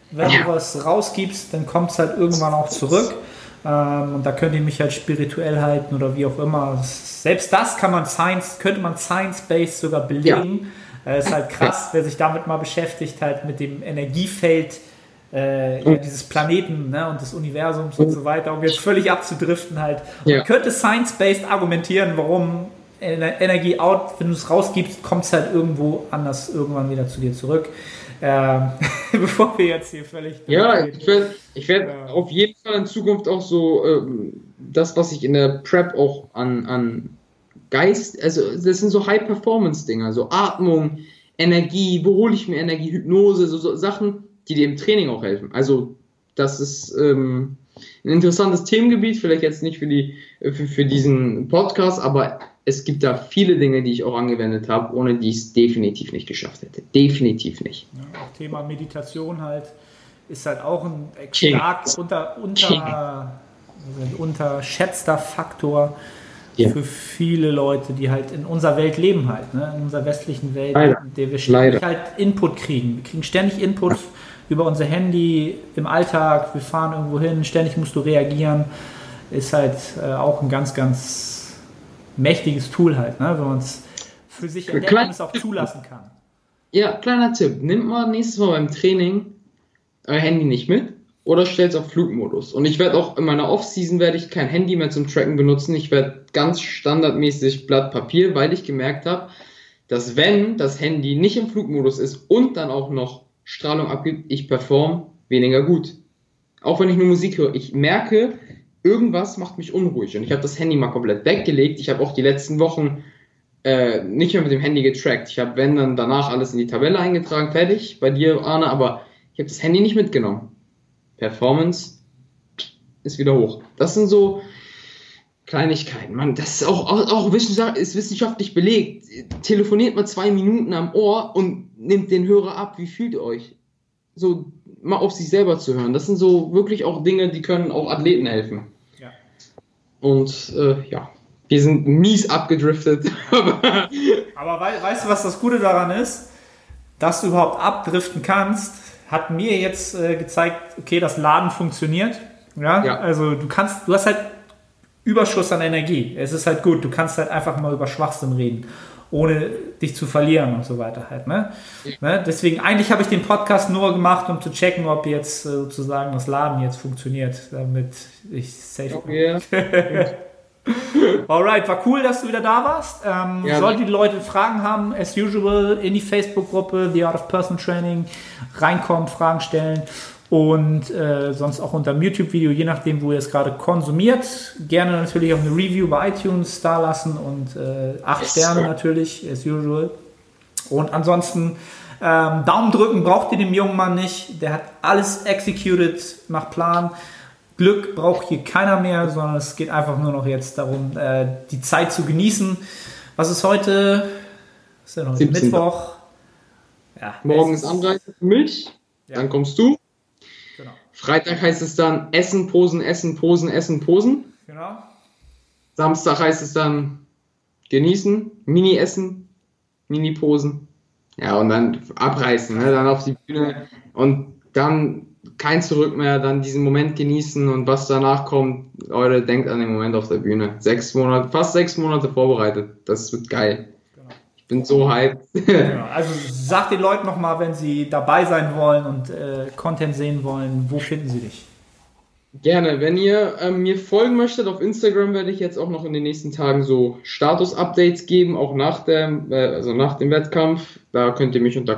wenn du was rausgibst, dann kommt es halt irgendwann auch zurück. Und da könnt ihr mich halt spirituell halten oder wie auch immer. Selbst das könnte man Science-Based sogar belegen. Ist halt krass, wer sich damit mal beschäftigt, halt mit dem Energiefeld dieses Planeten, ne, und des Universums und so weiter, um jetzt völlig abzudriften halt. Man könnte Science-Based argumentieren, warum Energie out, wenn du es rausgibst, kommt es halt irgendwo anders irgendwann wieder zu dir zurück. Bevor wir jetzt hier völlig... Ja, ich werd auf jeden Fall in Zukunft auch so das, was ich in der Prep auch an Geist, also das sind so High-Performance-Dinger, so Atmung, Energie, wo hole ich mir Energie, Hypnose, so Sachen, die dir im Training auch helfen. Also das ist ein interessantes Themengebiet, vielleicht jetzt nicht für diesen Podcast, aber es gibt da viele Dinge, die ich auch angewendet habe, ohne die ich es definitiv nicht geschafft hätte. Definitiv nicht. Ja, auch Thema Meditation halt ist halt auch ein stark unterschätzter Faktor für viele Leute, die halt in unserer Welt leben halt, ne? In unserer westlichen Welt, in der wir ständig halt Input kriegen. Wir kriegen ständig Input über unser Handy im Alltag, wir fahren irgendwo hin, ständig musst du reagieren. Ist halt auch ein ganz, ganz mächtiges Tool halt, ne? Wenn man es für sich entdecken und es auch zulassen kann. Ja, kleiner Tipp, nimmt mal nächstes Mal beim Training euer Handy nicht mit oder stellt es auf Flugmodus. Und ich werde auch in meiner Off-Season werde ich kein Handy mehr zum Tracken benutzen. Ich werde ganz standardmäßig Blatt Papier, weil ich gemerkt habe, dass wenn das Handy nicht im Flugmodus ist und dann auch noch Strahlung abgibt, ich performe weniger gut. Auch wenn ich nur Musik höre. Ich merke, irgendwas macht mich unruhig und ich habe das Handy mal komplett weggelegt. Ich habe auch die letzten Wochen nicht mehr mit dem Handy getrackt. Ich habe, wenn, dann danach alles in die Tabelle eingetragen, fertig, bei dir, Arne, aber ich habe das Handy nicht mitgenommen. Performance ist wieder hoch. Das sind so Kleinigkeiten, Mann. Das ist auch wissenschaftlich belegt. Telefoniert mal 2 Minuten am Ohr und nimmt den Hörer ab. Wie fühlt ihr euch? So mal auf sich selber zu hören. Das sind so wirklich auch Dinge, die können auch Athleten helfen. Ja. Und wir sind mies abgedriftet. Aber weißt du, was das Gute daran ist? Dass du überhaupt abdriften kannst, hat mir jetzt gezeigt, okay, das Laden funktioniert. Ja? Also du hast halt Überschuss an Energie. Es ist halt gut, du kannst halt einfach mal über Schwachsinn reden, ohne dich zu verlieren und so weiter halt. Ne? Deswegen, eigentlich habe ich den Podcast nur gemacht, um zu checken, ob jetzt sozusagen das Laden jetzt funktioniert, damit ich safe bin. Alright, war cool, dass du wieder da warst. Sollten die Leute Fragen haben, as usual, in die Facebook-Gruppe The Art of Personal Training reinkommen, Fragen stellen und sonst auch unter dem YouTube-Video, je nachdem, wo ihr es gerade konsumiert. Gerne natürlich auch eine Review bei iTunes da lassen und 8 Sterne natürlich, as usual. Und ansonsten Daumen drücken braucht ihr dem jungen Mann nicht. Der hat alles executed nach Plan. Glück braucht hier keiner mehr, sondern es geht einfach nur noch jetzt darum, die Zeit zu genießen. Was ist heute? Was ist denn heute? Mittwoch. Ja, morgen ist Anreise für mich, dann kommst du. Genau. Freitag heißt es dann Essen, Posen, Essen, Posen, Essen, Posen. Genau. Samstag heißt es dann genießen, Mini-Essen, Mini-Posen. Ja, und dann abreißen, ne? Dann auf die Bühne und dann kein Zurück mehr, dann diesen Moment genießen und was danach kommt, Leute, denkt an den Moment auf der Bühne. Fast 6 Monate vorbereitet. Das wird geil. Genau. Ich bin so hyped. Genau. Also sagt den Leuten nochmal, wenn sie dabei sein wollen und Content sehen wollen, wo finden sie dich? Gerne. Wenn ihr mir folgen möchtet, auf Instagram werde ich jetzt auch noch in den nächsten Tagen so Status-Updates geben, auch nach dem Wettkampf. Da könnt ihr mich unter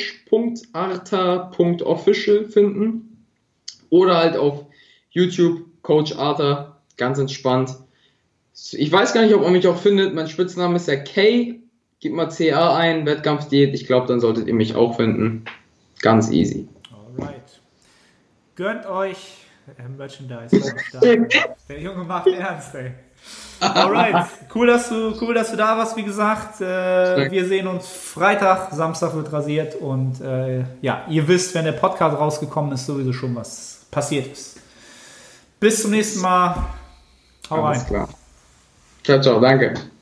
coach.arta.official finden. Oder halt auf YouTube, Coach Arta, ganz entspannt. Ich weiß gar nicht, ob man mich auch findet. Mein Spitzname ist ja K. Gebt mal CA ein, Wettkampfdiät. Ich glaube, dann solltet ihr mich auch finden. Ganz easy. Alright. Gönnt euch Merchandise. Der Junge macht ernst, ey. Alright. Cool, dass du da warst, wie gesagt. Wir sehen uns Freitag. Samstag wird rasiert. Und ihr wisst, wenn der Podcast rausgekommen ist, sowieso schon was passiert ist. Bis zum nächsten Mal. Hau rein. Alles klar. Ciao, ciao, danke.